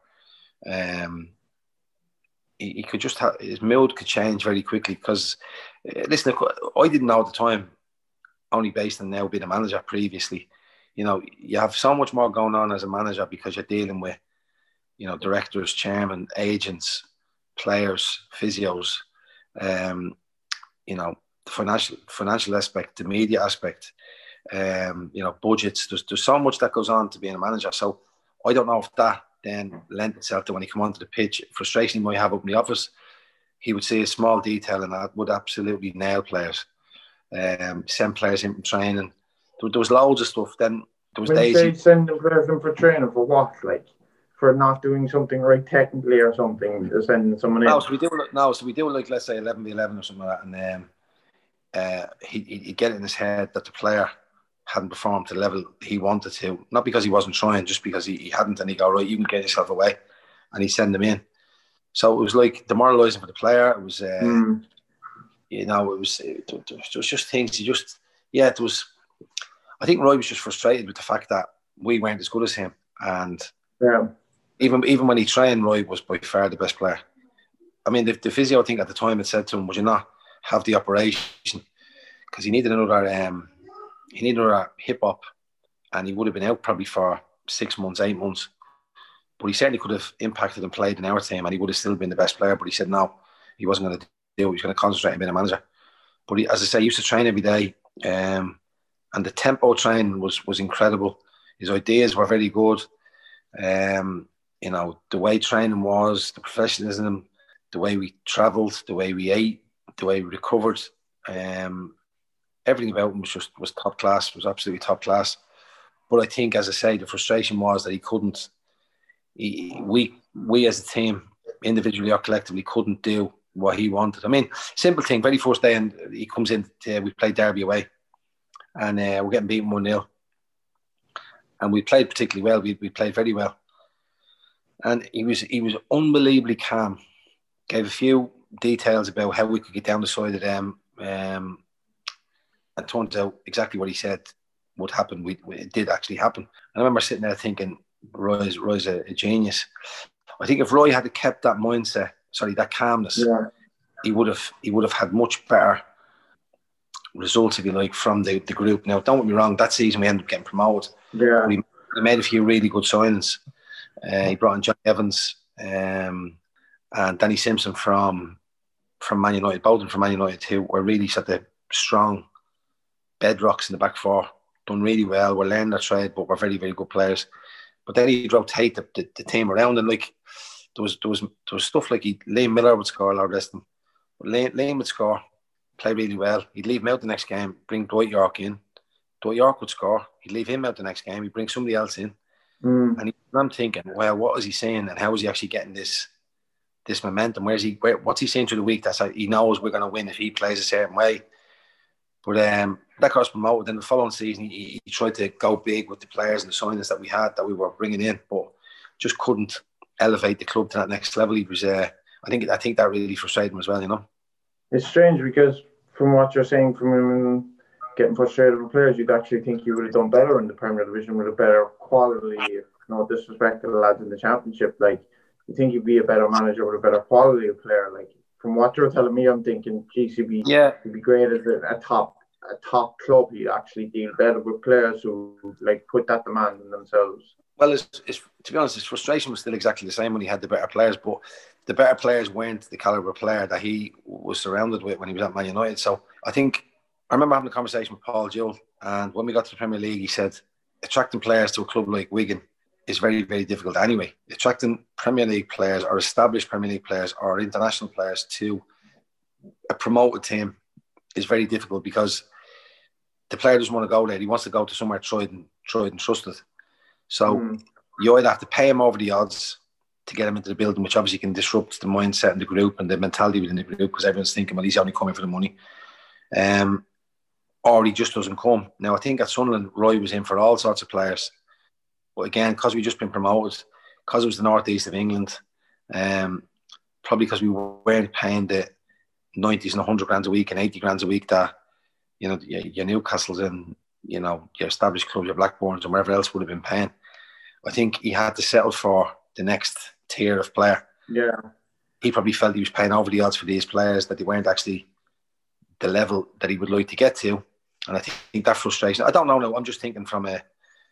he could just have, his mood could change very quickly. Because listen, I didn't know at the time, only based on now being a manager previously. You know, you have so much more going on as a manager because you're dealing with, you know, directors, chairmen, agents, players, physios, you know, the financial aspect, the media aspect, you know, budgets. There's so much that goes on to being a manager. So I don't know if that then lent itself to when he come onto the pitch, frustration he might have up in the office. He would see a small detail and that would absolutely nail players. Send players in from training. There was loads of stuff. Then there was days. When they send them players in for training for what? Like for not doing something right technically or something, sending someone in? So we do like, let's say 11v11 or something like that, and he'd get it in his head that the player hadn't performed to the level he wanted to, not because he wasn't trying, just because he hadn't, and he'd go, right, you can get yourself away, and he'd send them in. So it was like demoralising for the player. It was, you know, it was just things. It was. I think Roy was just frustrated with the fact that we weren't as good as him, and even when he trained, Roy was by far the best player. I mean, the physio, I think at the time had said to him, "Would you not have the operation?" Because he needed another hip op, and he would have been out probably for 6 months, 8 months. But he certainly could have impacted and played in our team, and he would have still been the best player. But he said no, he wasn't going to do it. He was going to concentrate on being a manager. But he, as I say, he used to train every day, and the tempo training was incredible. His ideas were very good. You know, the way training was, the professionalism, the way we travelled, the way we ate, the way we recovered. Everything about him was top class. Was absolutely top class. But I think, as I say, the frustration was that he couldn't. We as a team, individually or collectively, couldn't do what he wanted. I mean, simple thing. Very first day, and he comes in. We played Derby away, and we're getting beaten 1-0. And we played particularly well. We played very well. And he was unbelievably calm. Gave a few details about how we could get down the side of them. And turns out exactly what he said would happen. It did actually happen. And I remember sitting there thinking, Roy's a genius. I think if Roy had kept that mindset, that calmness, he would have had much better results, if you like, from the group. Now, don't get me wrong, that season we ended up getting promoted. Yeah. He made a few really good signings. He brought in Johnny Evans and Danny Simpson from Man United, both of them from Man United, who were really sort of strong bedrocks in the back four. Done really well. We're learning their trade, but we're very, very good players. But then he'd rotate the team around, and like there was stuff like Liam Miller would score a lot of rest of them. But Liam would score, play really well. He'd leave him out the next game, bring Dwight York in. Dwight York would score. He'd leave him out the next game. He'd bring somebody else in. And I'm thinking, well, what is he saying, and how is he actually getting this momentum? What's he saying through the week? That's how he knows we're going to win if he plays a certain way. But that got us promoted. Then the following season, he tried to go big with the players and the signings that we were bringing in, but just couldn't elevate the club to that next level. He was, I think that really frustrated him as well. You know, it's strange because from what you're saying, from him getting frustrated with players, you'd actually think you would have done better in the Premier Division with a better quality. No disrespect to the lads in the Championship, like you think you'd be a better manager with a better quality of player. Like from what you're telling me, I'm thinking GCB would be great as a top club. He'd actually deal better with players who like put that demand on themselves. Well, it's to be honest, his frustration was still exactly the same when he had the better players, but the better players weren't the calibre player that he was surrounded with when he was at Man United. So I remember having a conversation with Paul Jewell, and when we got to the Premier League, he said attracting players to a club like Wigan is very, very difficult anyway. Attracting Premier League players or established Premier League players or international players to a promoted team is very difficult because the player doesn't want to go there. He wants to go to somewhere tried and trusted. So you either have to pay him over the odds to get him into the building, which obviously can disrupt the mindset in the group and the mentality within the group because everyone's thinking, well, he's only coming for the money. Or he just doesn't come. Now, I think at Sunderland, Roy was in for all sorts of players. But again, because we'd just been promoted, because it was the northeast of England, probably because we weren't paying the 90s and 100 grand a week and 80 grand a week that, you know, your Newcastles and, you know, your established clubs, your Blackburns and wherever else would have been paying. I think he had to settle for the next tier of player. Yeah. He probably felt he was paying over the odds for these players, that they weren't actually the level that he would like to get to. And I think that frustration, I don't know, no, I'm just thinking from a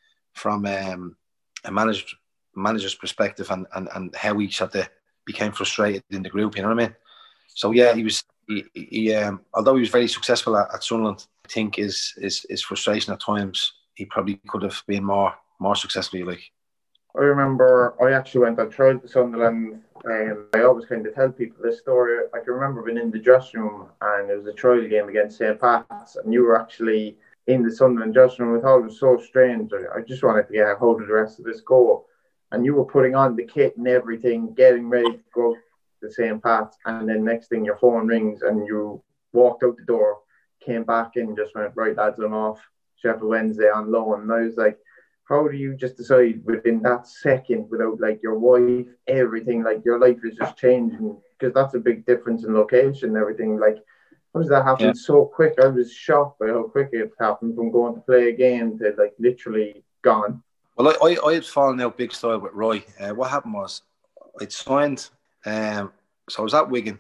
manager's perspective and how he sort of became frustrated in the group, you know what I mean? So yeah, he although he was very successful at Sunderland, I think his frustration at times, he probably could have been more successful, like. I remember I actually went on trial to Sunderland, and I always kind of tell people this story. I can remember being in the dressing room and it was a trial game against St. Pat's, and you were actually in the Sunderland dressing room. I thought it was so strange. I just wanted to get a hold of the rest of this go. And you were putting on the kit and everything, getting ready to go to St. Pat's, and then next thing your phone rings and you walked out the door, came back in, just went, right lads, I'm off Sheffield Wednesday on loan. And I was like, how do you just decide within that second without like your wife, everything, like your life is just changing? Because that's a big difference in location and everything. Like, how does that happen so quick? I was shocked by how quick it happened from going to play a game to like literally gone. Well, I had fallen out big style with Roy. What happened was I'd signed, so I was at Wigan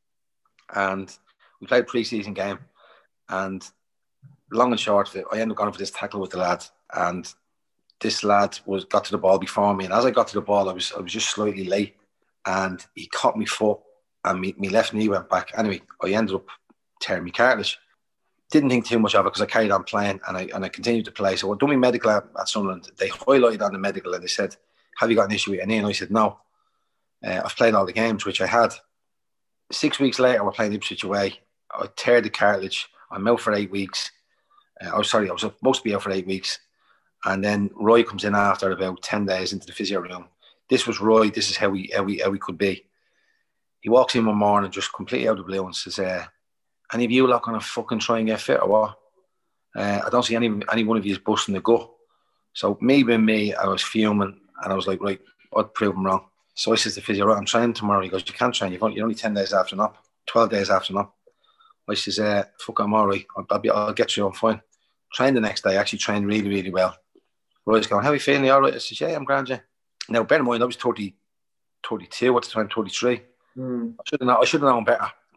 and we played a pre-season game, and long and short of it, I ended up going for this tackle with the lad, and this lad got to the ball before me, and as I got to the ball, I was just slightly late, and he caught me foot, and me left knee went back. Anyway, I ended up tearing my cartilage. Didn't think too much of it because I carried on playing, and I continued to play. So I done my medical at Sunderland. They highlighted on the medical and they said, "Have you got an issue with your knee?" And I said, "No. I've played all the games," which I had. 6 weeks later, we're playing Ipswich away. I tear the cartilage. I'm out for 8 weeks. I was supposed to be out for 8 weeks. And then Roy comes in after about 10 days into the physio room. This was Roy. This is how we could be. He walks in one morning just completely out of the blue and says, "Any of you lot going to fucking try and get fit or what? I don't see any one of you is busting the gut." So me being me, I was fuming, and I was like, right, I'd prove him wrong. So I says to the physio, right, I'm training tomorrow. He goes, "You can't train. You're only 10 days after an op, 12 days after an op." I says, "Fuck, I'm all right. I'll get you on fine." Trained the next day. Actually trained really, really well. Roy's going, "How are you feeling? You all right?" I says, "Yeah, I'm grand, yeah." Now, bear in mind, I was 32 at the time, 33. I should have known better.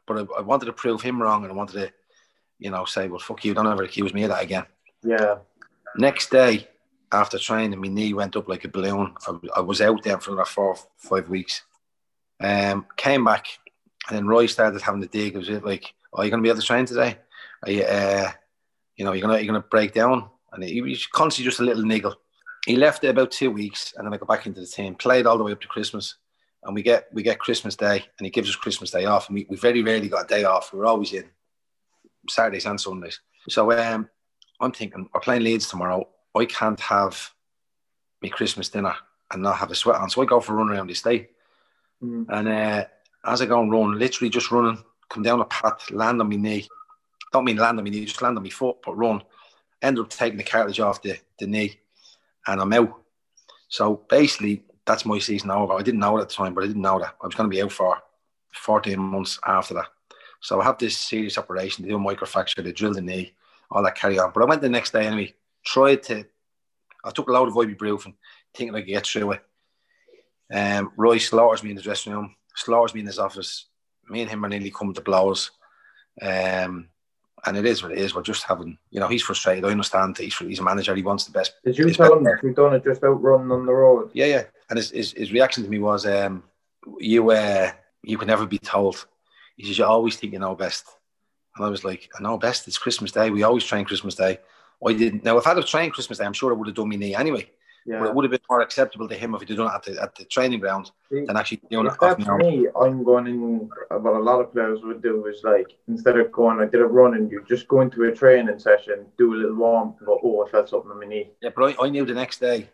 but I wanted to prove him wrong, and I wanted to, say, well, fuck you, don't ever accuse me of that again. Yeah. Next day, after training, my knee went up like a balloon. I was out there for another 4 or 5 weeks. Came back, and then Roy started having the dig. It was like, "Oh, you're going to be able to train today? Are you, you're gonna break down?" And he was constantly just a little niggle. He left there about 2 weeks, and then I got back into the team. Played all the way up to Christmas, and we get Christmas Day, and he gives us Christmas Day off. And we very rarely got a day off. We were always in Saturdays and Sundays. So I'm thinking, we're playing Leeds tomorrow. I can't have my Christmas dinner and not have a sweat on. So I go for a run around the estate. And as I go and run, literally just running, come down a path, land on my knee. Don't mean land on my knee, just land on my foot, but run. Ended up taking the cartilage off the knee, and I'm out. So basically, that's my season over. I didn't know it at the time, but I didn't know that. I was going to be out for 14 months after that. So I have this serious operation. They do a microfracture, they drill the knee, all that carry on. But I went the next day anyway, I took a load of ibuprofen, thinking I could get through it. Roy slaughters me in the dressing room, slaughters me in his office. Me and him are nearly coming to blows. And it is what it is. We're just having, he's frustrated. I understand that he's a manager. He wants the best. Did you tell him that we've done it just out running on the road? Yeah. And his reaction to me was, you can never be told. He says, you always think you know best. And I was like, I know best. It's Christmas Day. We always train Christmas Day. I didn't. Now, if I'd have trained Christmas Day, I'm sure I would have done my knee anyway. Yeah. But it would have been more acceptable to him if he'd done it at the training ground than actually doing it off my own. Me, I'm going in, what a lot of players would do is like, instead of going, I did a running, you just go into a training session, do a little warm, and go, oh, I felt something on my knee. Yeah, but I knew the next day,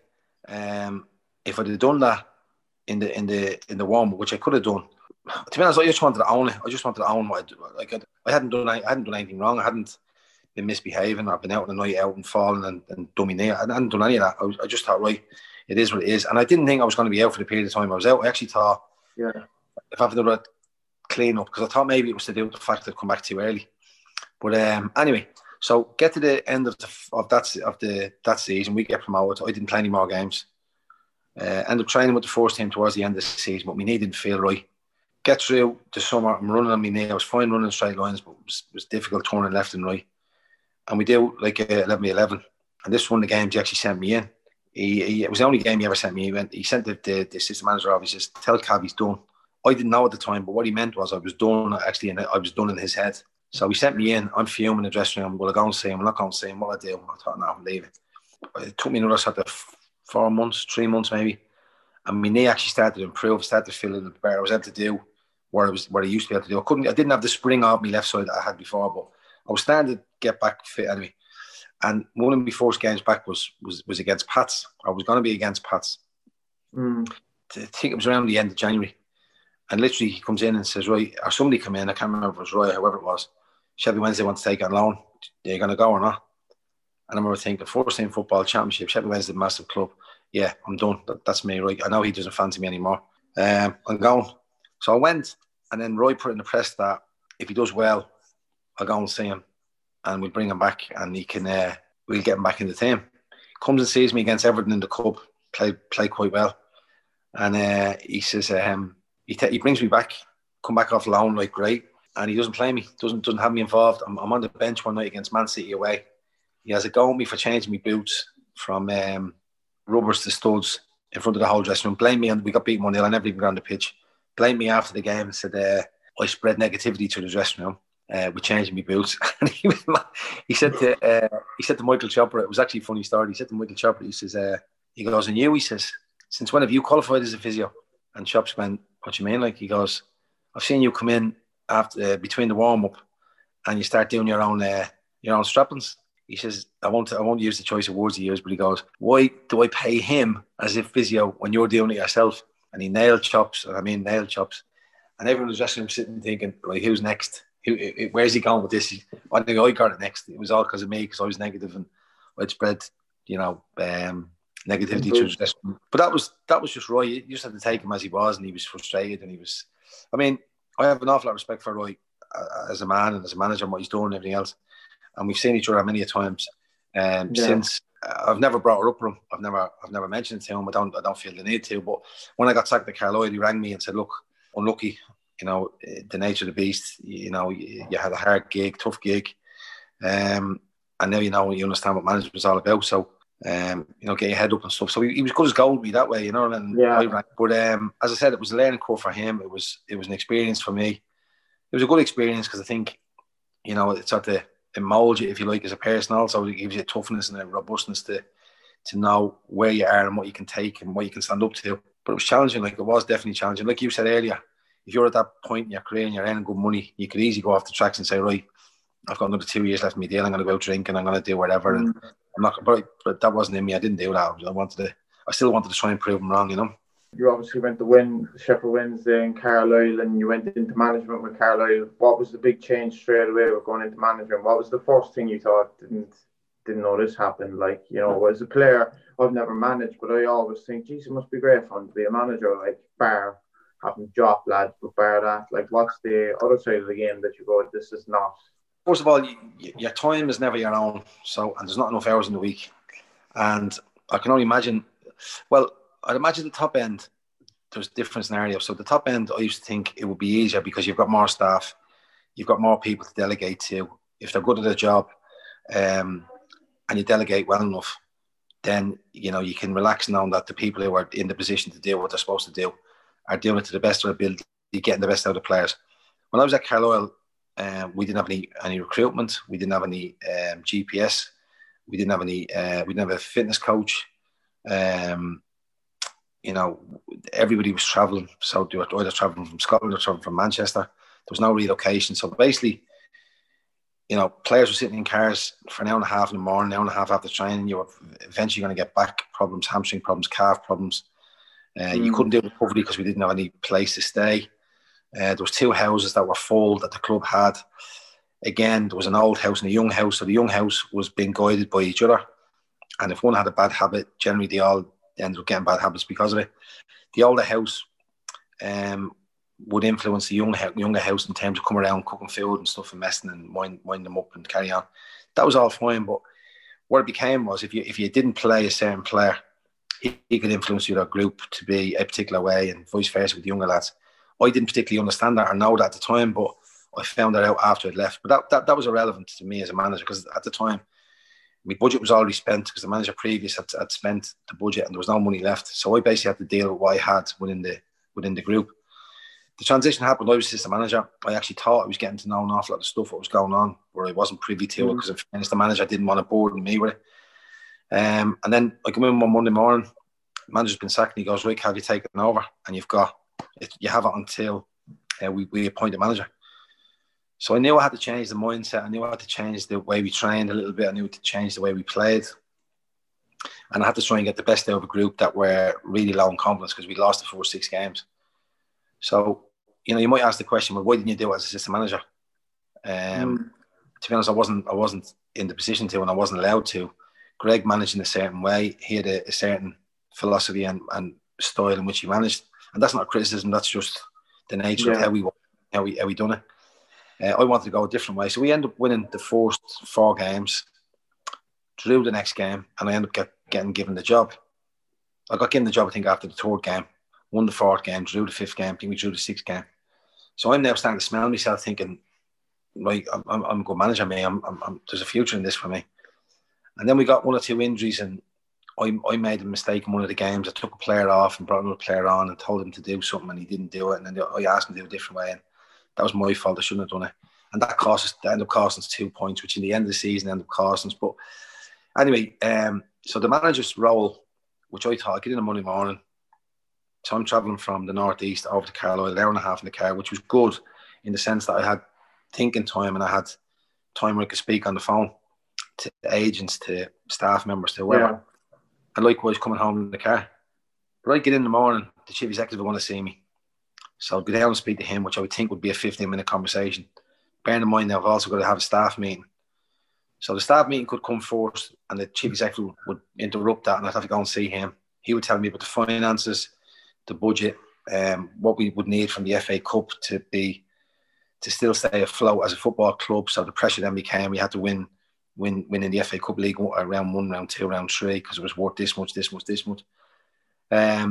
if I'd have done that in the warm, which I could have done, to be honest, I just wanted to own it. I just wanted to own what I hadn't done anything wrong. I hadn't been misbehaving. I've been out on the night out and falling and done my knee. I hadn't done any of that. I just thought, right, it is what it is. And I didn't think I was going to be out for the period of time I was out. I actually thought, if I have to do that clean up, because I thought maybe it was to do with the fact that I'd come back too early. But anyway, so get to the end of that season, we get promoted. I didn't play any more games. End up training with the first team towards the end of the season, but my knee didn't feel right. Get through the summer, I'm running on my knee. I was fine running straight lines, but it was difficult turning left and right. And we do like 11-11. And this one of the games he actually sent me in. It was the only game he ever sent me. He sent the assistant manager off. He says, tell Cav he's done. I didn't know at the time, but what he meant was I was done actually, and I was done in his head. So he sent me in. I'm fuming in the dressing room. Will I go and see him? I'm not going to see him. What I do? I thought, no, I'm leaving. It took me another sort of 3 months maybe. And my knee actually started to improve. Started to feel a little bit better. I was able to do what I used to be able to do. I didn't have the spring off my left side that I had before, but I was starting to get back fit anyway. And one of my first games back was against Pats. I was going to be against Pats. I think it was around the end of January. And literally he comes in and says, right, or somebody come in, I can't remember if it was Roy or whoever it was. Sheffield Wednesday want to take on loan. Are you going to go or not? And I remember thinking, first team football championship, Sheffield Wednesday, massive club. Yeah, I'm done. That's me, right? I know he doesn't fancy me anymore. I'm going. So I went, and then Roy put in the press that if he does well, I'll go and see him, and we'll bring him back, and he can. We'll get him back in the team. Comes and sees me against Everton in the cup. Play quite well, and he says he brings me back. Come back off loan, like great, and he doesn't play me. Doesn't have me involved. I'm on the bench one night against Man City away. He has a go at me for changing my boots from rubbers to studs in front of the whole dressing room. Blame me, and we got beaten 1-0. I never even got on the pitch. Blamed me after the game and said I spread negativity to the dressing room with changing my boots. And he said to Michael Chopper, it was actually a funny story. He said to Michael Chopper, he says, he goes, and you, he says, since when have you qualified as a physio? And Chops went, what you mean? Like, he goes, I've seen you come in after between the warm up and you start doing your own strappings. He says, I won't use the choice of words he used, but he goes, why do I pay him as a physio when you're doing it yourself? And he nailed Chops. And everyone was dressing him sitting thinking, right, who's next? Where's he going with this? I think I got it next. It was all because of me, because I was negative and I'd spread, negativity through the dressing room. But that was just Roy. You just had to take him as he was, and he was frustrated, and he was. I mean, I have an awful lot of respect for Roy as a man and as a manager and what he's doing and everything else. And we've seen each other many a times since. I've never brought her up with him. I've never mentioned it to him. I don't feel the need to. But when I got sacked at Carlisle, he rang me and said, "Look, unlucky the nature of the beast. You had a hard gig, tough gig, and now you understand what management was all about. So get your head up and stuff. So he was good as gold with me that way, And but as I said, it was a learning curve for him. It was an experience for me. It was a good experience because I think it sort of molds you, if you like, as a person. Also, it gives you a toughness and a robustness to know where you are and what you can take and what you can stand up to. But it was challenging. Like, it was definitely challenging. Like you said earlier, if you're at that point in your career and you're earning good money, you could easily go off the tracks and say, right, I've got another 2 years left in my deal. I'm going to go drinking. I'm going to do whatever. And I'm not. But that wasn't in me. I didn't do that. I still wanted to try and prove them wrong. You obviously went to win Sheffield Wednesday and Carlisle, and you went into management with Carlisle. What was the big change straight away with going into management? What was the first thing you thought didn't know this happened? Like, as a player, I've never managed, but I always think, geez, it must be great fun to be a manager, like, bar having drop lads, but bar that. Like, what's the other side of the game that you go, this is not? First of all, your time is never your own, and there's not enough hours in the week. And I can only imagine, I'd imagine the top end, there's different scenarios. So the top end, I used to think it would be easier because you've got more staff, you've got more people to delegate to. If they're good at their job, and you delegate well enough, then you can relax knowing that the people who are in the position to do what they're supposed to do are doing it to the best of their ability, getting the best out of the players. When I was at Carlisle, we didn't have any recruitment, we didn't have any GPS, we didn't have a fitness coach. Everybody was travelling, so they were either travelling from Scotland or travelling from Manchester. There was no relocation, so basically, players were sitting in cars for an hour and a half in the morning, an hour and a half after training. You were eventually going to get back problems, hamstring problems, calf problems. You couldn't do recovery because we didn't have any place to stay. There was 2 houses that were full that the club had. Again, there was an old house and a young house, so the young house was being guided by each other. And if one had a bad habit, generally they all ended up getting bad habits because of it. The older house would influence the younger house in terms of coming around, cooking food and stuff and messing and wind them up and carry on. That was all fine, but what it became was if you didn't play a certain player, he could influence your group to be a particular way and vice versa with the younger lads. I didn't particularly understand that or know that at the time, but I found that out after I'd left. But that was irrelevant to me as a manager because at the time, my budget was already spent because the manager previous had spent the budget and there was no money left. So I basically had to deal with what I had within the group. The transition happened. I was assistant manager. I actually thought I was getting to know an awful lot of stuff that was going on where I wasn't privy to it because in fairness, the manager didn't want to burden me with it. And then I come in one Monday morning, the manager's been sacked and he goes, Rick, have you taken over? And you have it until we appoint a manager. So I knew I had to change the mindset. I knew I had to change the way we trained a little bit. I knew to change the way we played. And I had to try and get the best out of a group that were really low in confidence because we lost the first 6 games. So, you might ask the question, well, why didn't you do it as assistant manager? To be honest, I wasn't in the position to and I wasn't allowed to. Greg managed in a certain way. He had a certain philosophy and style in which he managed. And that's not a criticism. That's just the nature of how we done it. I wanted to go a different way. So we ended up winning the first 4 games, drew the next game, and I ended up getting given the job. I got given the job, I think, after the 3rd game, won the 4th game, drew the 5th game, I think we drew the 6th game. So I'm now starting to smell myself thinking, right, I'm a good manager, me. There's a future in this for me. And then we got 1 or 2 injuries and I made a mistake in one of the games. I took a player off and brought another player on and told him to do something and he didn't do it. And then I asked him to do it a different way. And that was my fault. I shouldn't have done it. And that ended up costing us 2 points, which in the end of the season ended up costing us. But anyway, so the manager's role, which I thought I'd get in the Monday morning. So I'm travelling from the northeast over to Carlisle, an hour and a half in the car, which was good in the sense that I had thinking time and I had time where I could speak on the phone to agents, to staff members, to whoever. Yeah. And likewise coming home in the car. But I get in the morning, the chief executive would want to see me. So I'll go down and speak to him, which I would think would be a 15-minute conversation. Bearing in mind now, I've also got to have a staff meeting. So the staff meeting could come first and the chief executive would interrupt that and I'd have to go and see him. He would tell me about the finances, the budget, what we would need from the FA Cup to still stay afloat as a football club. So the pressure then became we had to win in the FA Cup League round 1, round 2, round 3 because it was worth this much.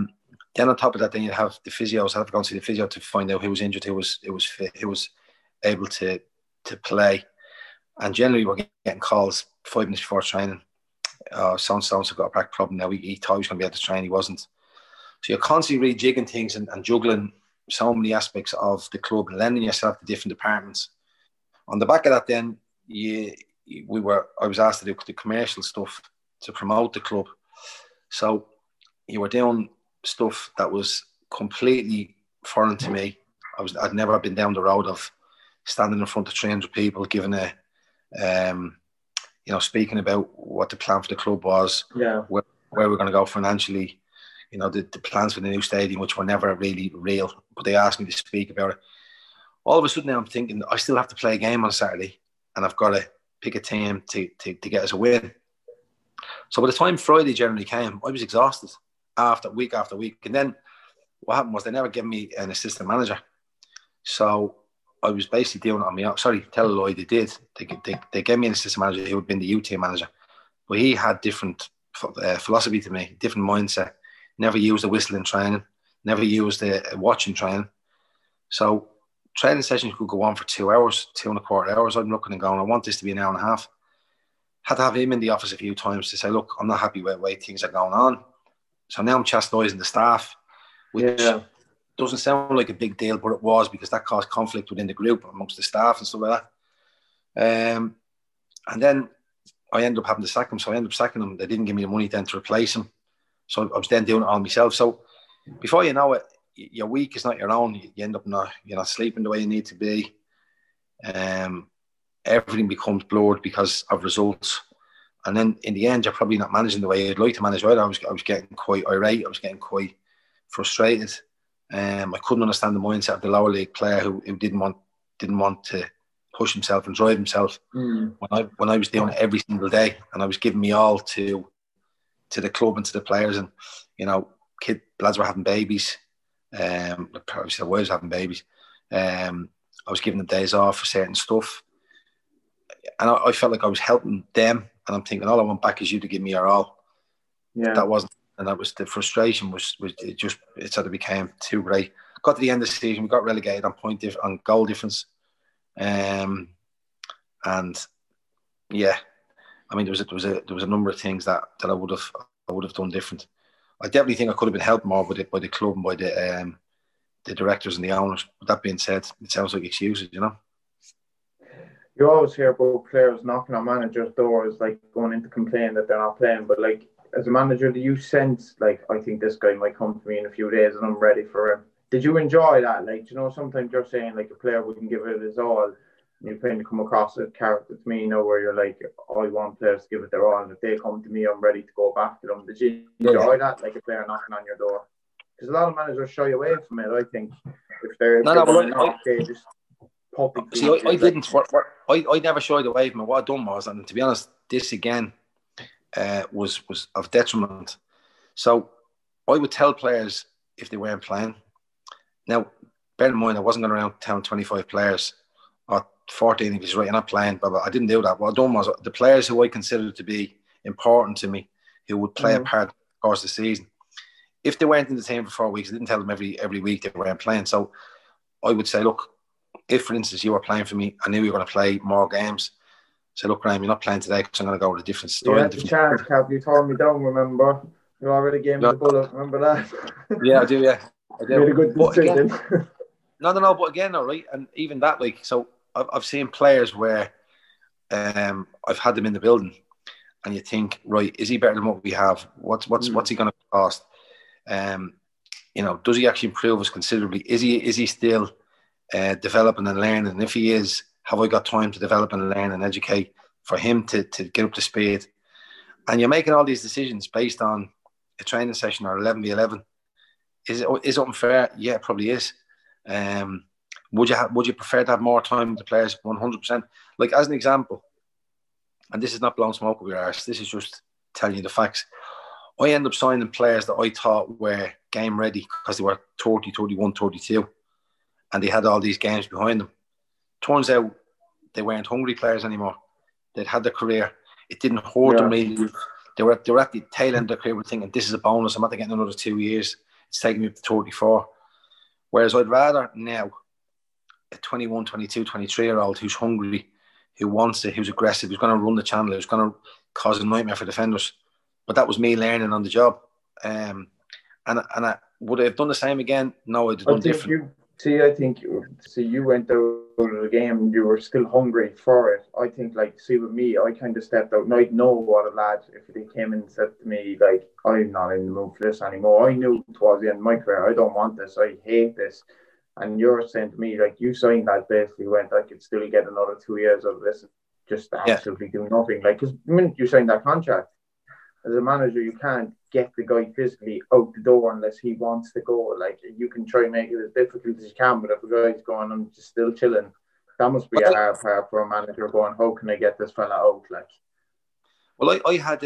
Then on top of that, then you'd have the physios. I'd have to go and see the physio to find out who was injured, who was fit, who was able to play. And generally, we're getting calls 5 minutes before training. So-and-so's got a back problem now. He thought he was going to be able to train. He wasn't. So you're constantly rejigging things and juggling so many aspects of the club and lending yourself to different departments. On the back of that, then, I was asked to do the commercial stuff to promote the club. So you were doing stuff that was completely foreign to me. I'd never been down the road of standing in front of 300 people, giving speaking about what the plan for the club was, where we're going to go financially, the plans for the new stadium, which were never really real, but they asked me to speak about it. All of a sudden now I'm thinking I still have to play a game on Saturday and I've got to pick a team to get us a win. So by the time Friday generally came, I was exhausted after week. And then what happened was they never gave me an assistant manager. So I was basically doing it on my own. Sorry, tell a lie, they did. They gave me an assistant manager who had been the U team manager. But he had different philosophy to me, different mindset. Never used a whistle in training, never used a watch in training. So training sessions could go on for 2 hours, 2.25 hours. I'm looking and going, I want this to be an hour and a half. Had to have him in the office a few times to say, look, I'm not happy with the way things are going on. So now I'm chastising the staff, which doesn't sound like a big deal, but it was, because that caused conflict within the group amongst the staff and stuff like that. And then I ended up having to sack him. So I ended up sacking him. They didn't give me the money then to replace him. So I was then doing it all myself. So before you know it, your week is not your own. You end up you're not sleeping the way you need to be. Everything becomes blurred because of results. And then in the end, you're probably not managing the way you'd like to manage. Right? I was getting quite irate. I was getting quite frustrated. I couldn't understand the mindset of the lower league player who didn't want to push himself and drive himself. When I was doing it every single day, and I was giving me all to the club and to the players, and lads were having babies. Probably their wives having babies. I was giving them days off for certain stuff, and I felt like I was helping them. And I'm thinking, all I want back is you to give me your all. Yeah, that wasn't, and that was the frustration. It sort of became too great. Got to the end of the season, we got relegated on goal difference, and yeah, I mean there was a number of things that I would have done different. I definitely think I could have been helped more by the club and by the directors and the owners. But that being said, it sounds like excuses, You always hear about players knocking on managers' doors, like going in to complain that they're not playing. But like, as a manager, do you sense, like, I think this guy might come to me in a few days and I'm ready for him? Did you enjoy that? Like, sometimes you're saying, like, a player wouldn't give it his all. And you're trying to come across a character to me, where you're like, I want players to give it their all. And if they come to me, I'm ready to go back to them. Did you enjoy that, like a player knocking on your door? Because a lot of managers shy away from it, I think. If they're just public. See, I didn't. I never shied away from it. What I done was, and to be honest, this again was of detriment. So I would tell players if they weren't playing. Now, bear in mind, I wasn't going around telling 25 players or 14 if he's right, you're not playing. But I didn't do that. What I done was the players who I considered to be important to me, who would play a part in the course of the season. If they weren't in the team for 4 weeks, I didn't tell them every week they weren't playing. So I would say, look, if, for instance, you were playing for me, I knew you were going to play more games. Say, look, Graham, you're not playing today because I'm going to go with a different story. You had the chance, Cap. You tore me down, remember? You already gave me the bullet, remember that? Yeah, I do, yeah. I do. Made a good decision. No, but again, all right. And even that, like, so I've seen players where I've had them in the building and you think, right, is he better than what we have? What's he going to cost? Does he actually improve us considerably? Is he still developing and learning? And if he is, have I got time to develop and learn and educate for him to get up to speed? And you're making all these decisions based on a training session or 11v11. Is it unfair? Yeah, it probably is. Would you prefer to have more time with the players? 100%. Like, as an example, and this is not blowing smoke up your arse, this is just telling you the facts. I end up signing players that I thought were game ready because they were 30, 31, 32. And they had all these games behind them. Turns out they weren't hungry players anymore. They'd had their career. It didn't hurt them really. They were at the tail end of their career thinking, this is a bonus. I'm not getting another 2 years. it's taking me up to 34. Whereas I'd rather now a 21, 22, 23-year-old who's hungry, who wants it, who's aggressive, who's going to run the channel, who's going to cause a nightmare for defenders. But that was me learning on the job. And I would I have done the same again? No, I'd have done different. You went out of the game and you were still hungry for it. I think, like, see, with me, I kind of stepped out and I'd know what a lad, if they came in and said to me, like, I'm not in the mood for this anymore. I knew towards the end of my career, I don't want this, I hate this. And you're saying to me, like, you signed that basically went, I could still get another 2 years out of this, just absolutely do nothing. Like, because the minute you sign that contract, as a manager, you can't get the guy physically out the door unless he wants to go. Like, you can try and make it as difficult as you can, but if the guy's going, I'm just still chilling, that must be a hard part for a manager going, how can I get this fella out? Like, well, I had,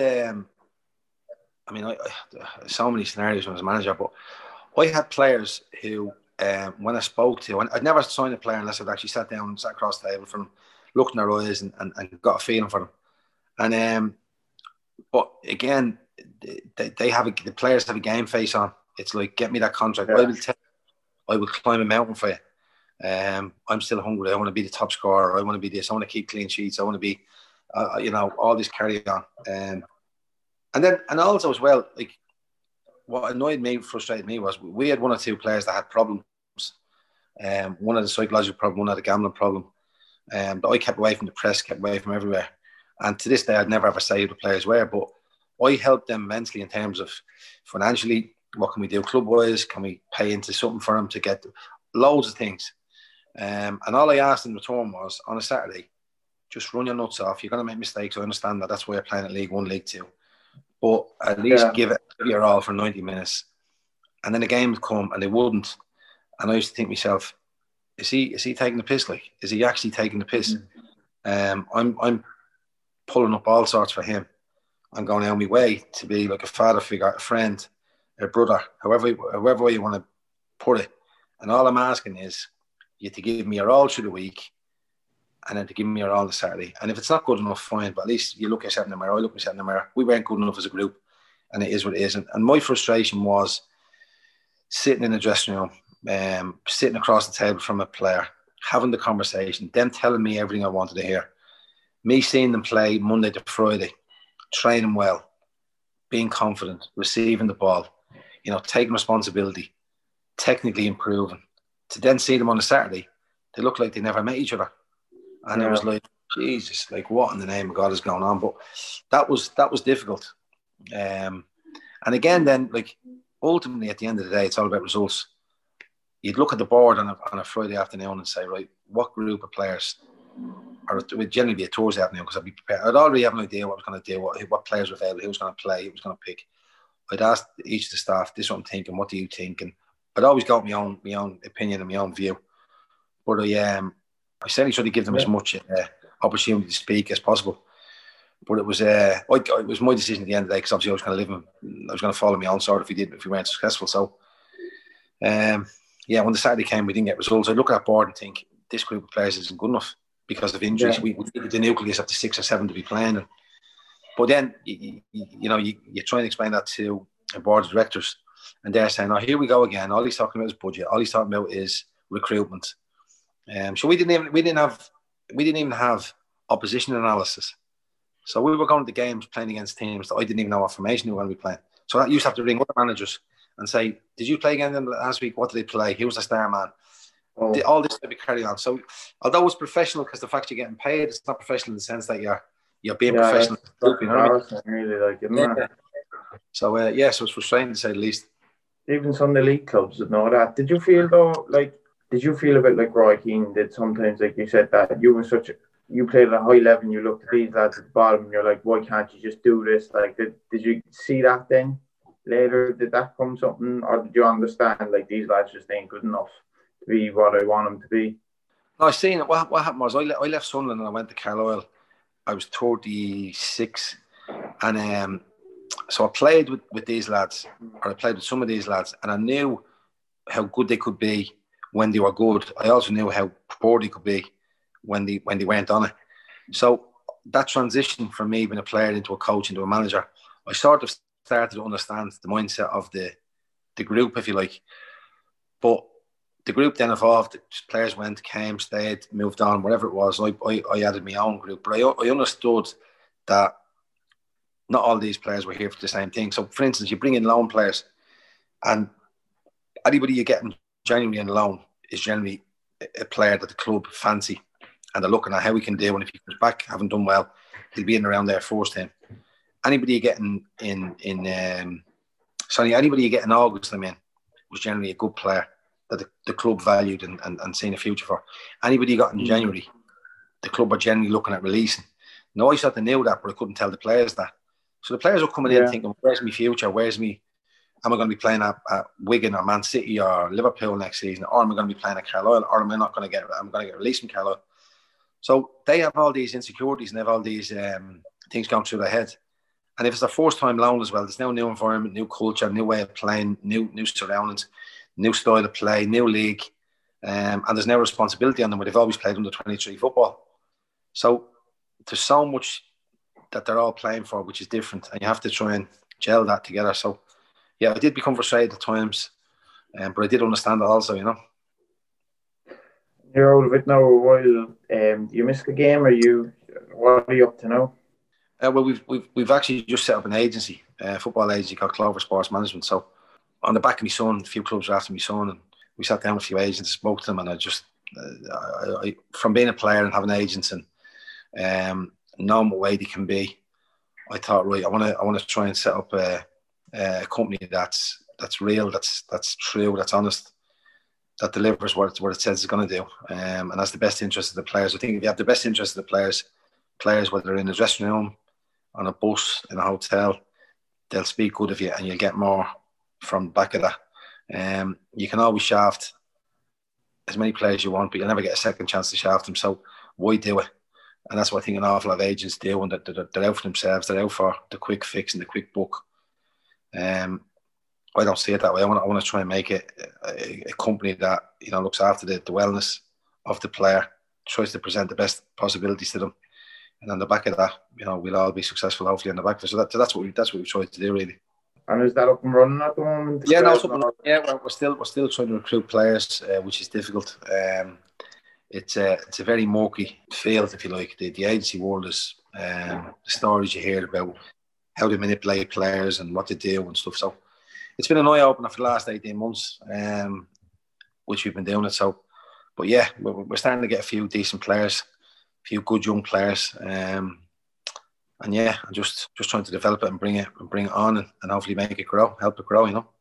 so many scenarios when I was a manager, but I had players who, when I spoke to, I'd never signed a player unless I'd actually sat down and sat across the table from them, looked in their eyes and got a feeling for them. And but again, the players have a game face on. It's like, get me that contract. Yeah. I will climb a mountain for you. I'm still hungry. I want to be the top scorer. I want to be this. I want to keep clean sheets. I want to be, all this carry on. And also as well, like, what annoyed me, frustrated me was we had one or two players that had problems. One had a psychological problem, one had a gambling problem. But I kept away from the press, kept away from everywhere. And to this day, I'd never ever say who the players were, but I helped them mentally in terms of financially. What can we do club-wise? Can we pay into something for them to get loads of things? And all I asked in return was, on a Saturday, just run your nuts off. You're going to make mistakes. I understand that. That's why you're playing at League 1, League 2. But at least give it your all for 90 minutes. And then the game would come and they wouldn't. And I used to think to myself, is he taking the piss? Like, is he actually taking the piss? I'm pulling up all sorts for him. I'm going out of my way to be like a father figure, a friend, a brother, however way you want to put it. And all I'm asking is you to give me your all through the week and then to give me your all on the Saturday. And if it's not good enough, fine. But at least you look at yourself in the mirror. I look at myself in the mirror. We weren't good enough as a group. And it is what it is. And my frustration was sitting in the dressing room, sitting across the table from a player, having the conversation, them telling me everything I wanted to hear. Me seeing them play Monday to Friday, training well, being confident, receiving the ball, taking responsibility, technically improving. To then see them on a Saturday, they look like they never met each other. And it was like, Jesus, like, what in the name of God is going on? But that was difficult. And again, then, like, ultimately at the end of the day, it's all about results. You'd look at the board on a Friday afternoon and say, right, what group of players, or it would generally be a Thursday afternoon because I'd be prepared. I'd already have an idea what I was going to do, what players were available, who was going to play, who was going to pick. I'd ask each of the staff, this is what I'm thinking, what do you think? And I'd always got my own opinion and my own view. But I certainly tried to give them as much opportunity to speak as possible. But it was my decision at the end of the day because obviously I was going to follow my own sword if we weren't successful. So, when the Saturday came, we didn't get results. I look at that board and think this group of players isn't good enough because of injuries. We needed the nucleus up to 6 or 7 to be playing. But then you try and explain that to a board of directors, and they're saying, "Oh, here we go again. All he's talking about is budget. All he's talking about is recruitment." So we didn't even have opposition analysis. So we were going to games playing against teams that I didn't even know what formation they were going to be playing. So I used to have to ring other managers and say, "Did you play against them last week? What did they play? Who was the star man?" All this to be carried on. So although it's professional because the fact you're getting paid, it's not professional in the sense that you're being professional. You know what I mean? Really, like, isn't it? So so it's frustrating to say the least. Even some of the league clubs would know that. Did you feel a bit like Roy Keane did sometimes, like you said, that you played at a high level and you looked at these lads at the bottom and you're like, why can't you just do this? Like, did you see that then later? Did that come something, or did you understand like these lads just ain't good enough to be what I want them to be? No, I seen it. What happened was I left Sunderland and I went to Carlisle. I was 36, and so I played with these lads, or I played with some of these lads, and I knew how good they could be when they were good. I also knew how poor they could be when they weren't on it. So that transition from me being a player into a coach into a manager, I sort of started to understand the mindset of the the group, if you like. But the group then evolved. Players went, came, stayed, moved on, whatever it was. I added my own group, but I understood that not all these players were here for the same thing. So, for instance, you bring in loan players, and anybody you get in January on loan is generally a player that the club fancy, and they're looking at how he can do. And if he comes back, haven't done well, he'll be in around their first team. Anybody you get anybody you get in August, was generally a good player that the club valued and seen a future for. Anybody you got in January, the club are generally looking at releasing. Now, I sort of knew that, but I couldn't tell the players that. So the players were coming in thinking, where's my future? Am I going to be playing at Wigan or Man City or Liverpool next season? Or am I going to be playing at Carlisle? Or am I going to get released from Carlisle? So they have all these insecurities and have all these things going through their head. And if it's their first time loan as well, there's now a new environment, new culture, new way of playing, new surroundings, new style of play, new league. And there's no responsibility on them, but they've always played under 23 football. So there's so much that they're all playing for, which is different, and you have to try and gel that together. So, yeah, I did become frustrated at times, but I did understand it also, You're out of it now a while. Do you miss the game, what are you up to now? Well, we've actually just set up an agency, a football agency called Clover Sports Management. So, on the back of my son, a few clubs are after my son, and we sat down with a few agents, spoke to them, and I from being a player and having agents and knowing what way they can be, I thought, right, I want to try and set up a company that's real, that's true, that's honest, that delivers what it says it's going to do, and that's the best interest of the players. I think if you have the best interest of the players, whether they're in the dressing room, on a bus, in a hotel, they'll speak good of you, and you'll get more from the back of that. You can always shaft as many players you want, but you'll never get a second chance to shaft them. So why do it? And that's what I think an awful lot of agents do, and they're out for themselves. They're out for the quick fix and the quick book. I don't see it that way. I want to try and make it a company that looks after the wellness of the player, tries to present the best possibilities to them, and on the back of that, we'll all be successful. Hopefully, on the back of it. So that's what we tried to do, really. And is that up and running at the moment? Yeah, we're still trying to recruit players, which is difficult. It's a very murky field, if you like. The agency world is the stories you hear about how they manipulate players and what they do and stuff. So it's been an eye opener for the last 18 months, which we've been doing it. So, but yeah, we're starting to get a few decent players, a few good young players, and yeah, I'm just trying to develop it and bring it on and hopefully make it grow, help it grow.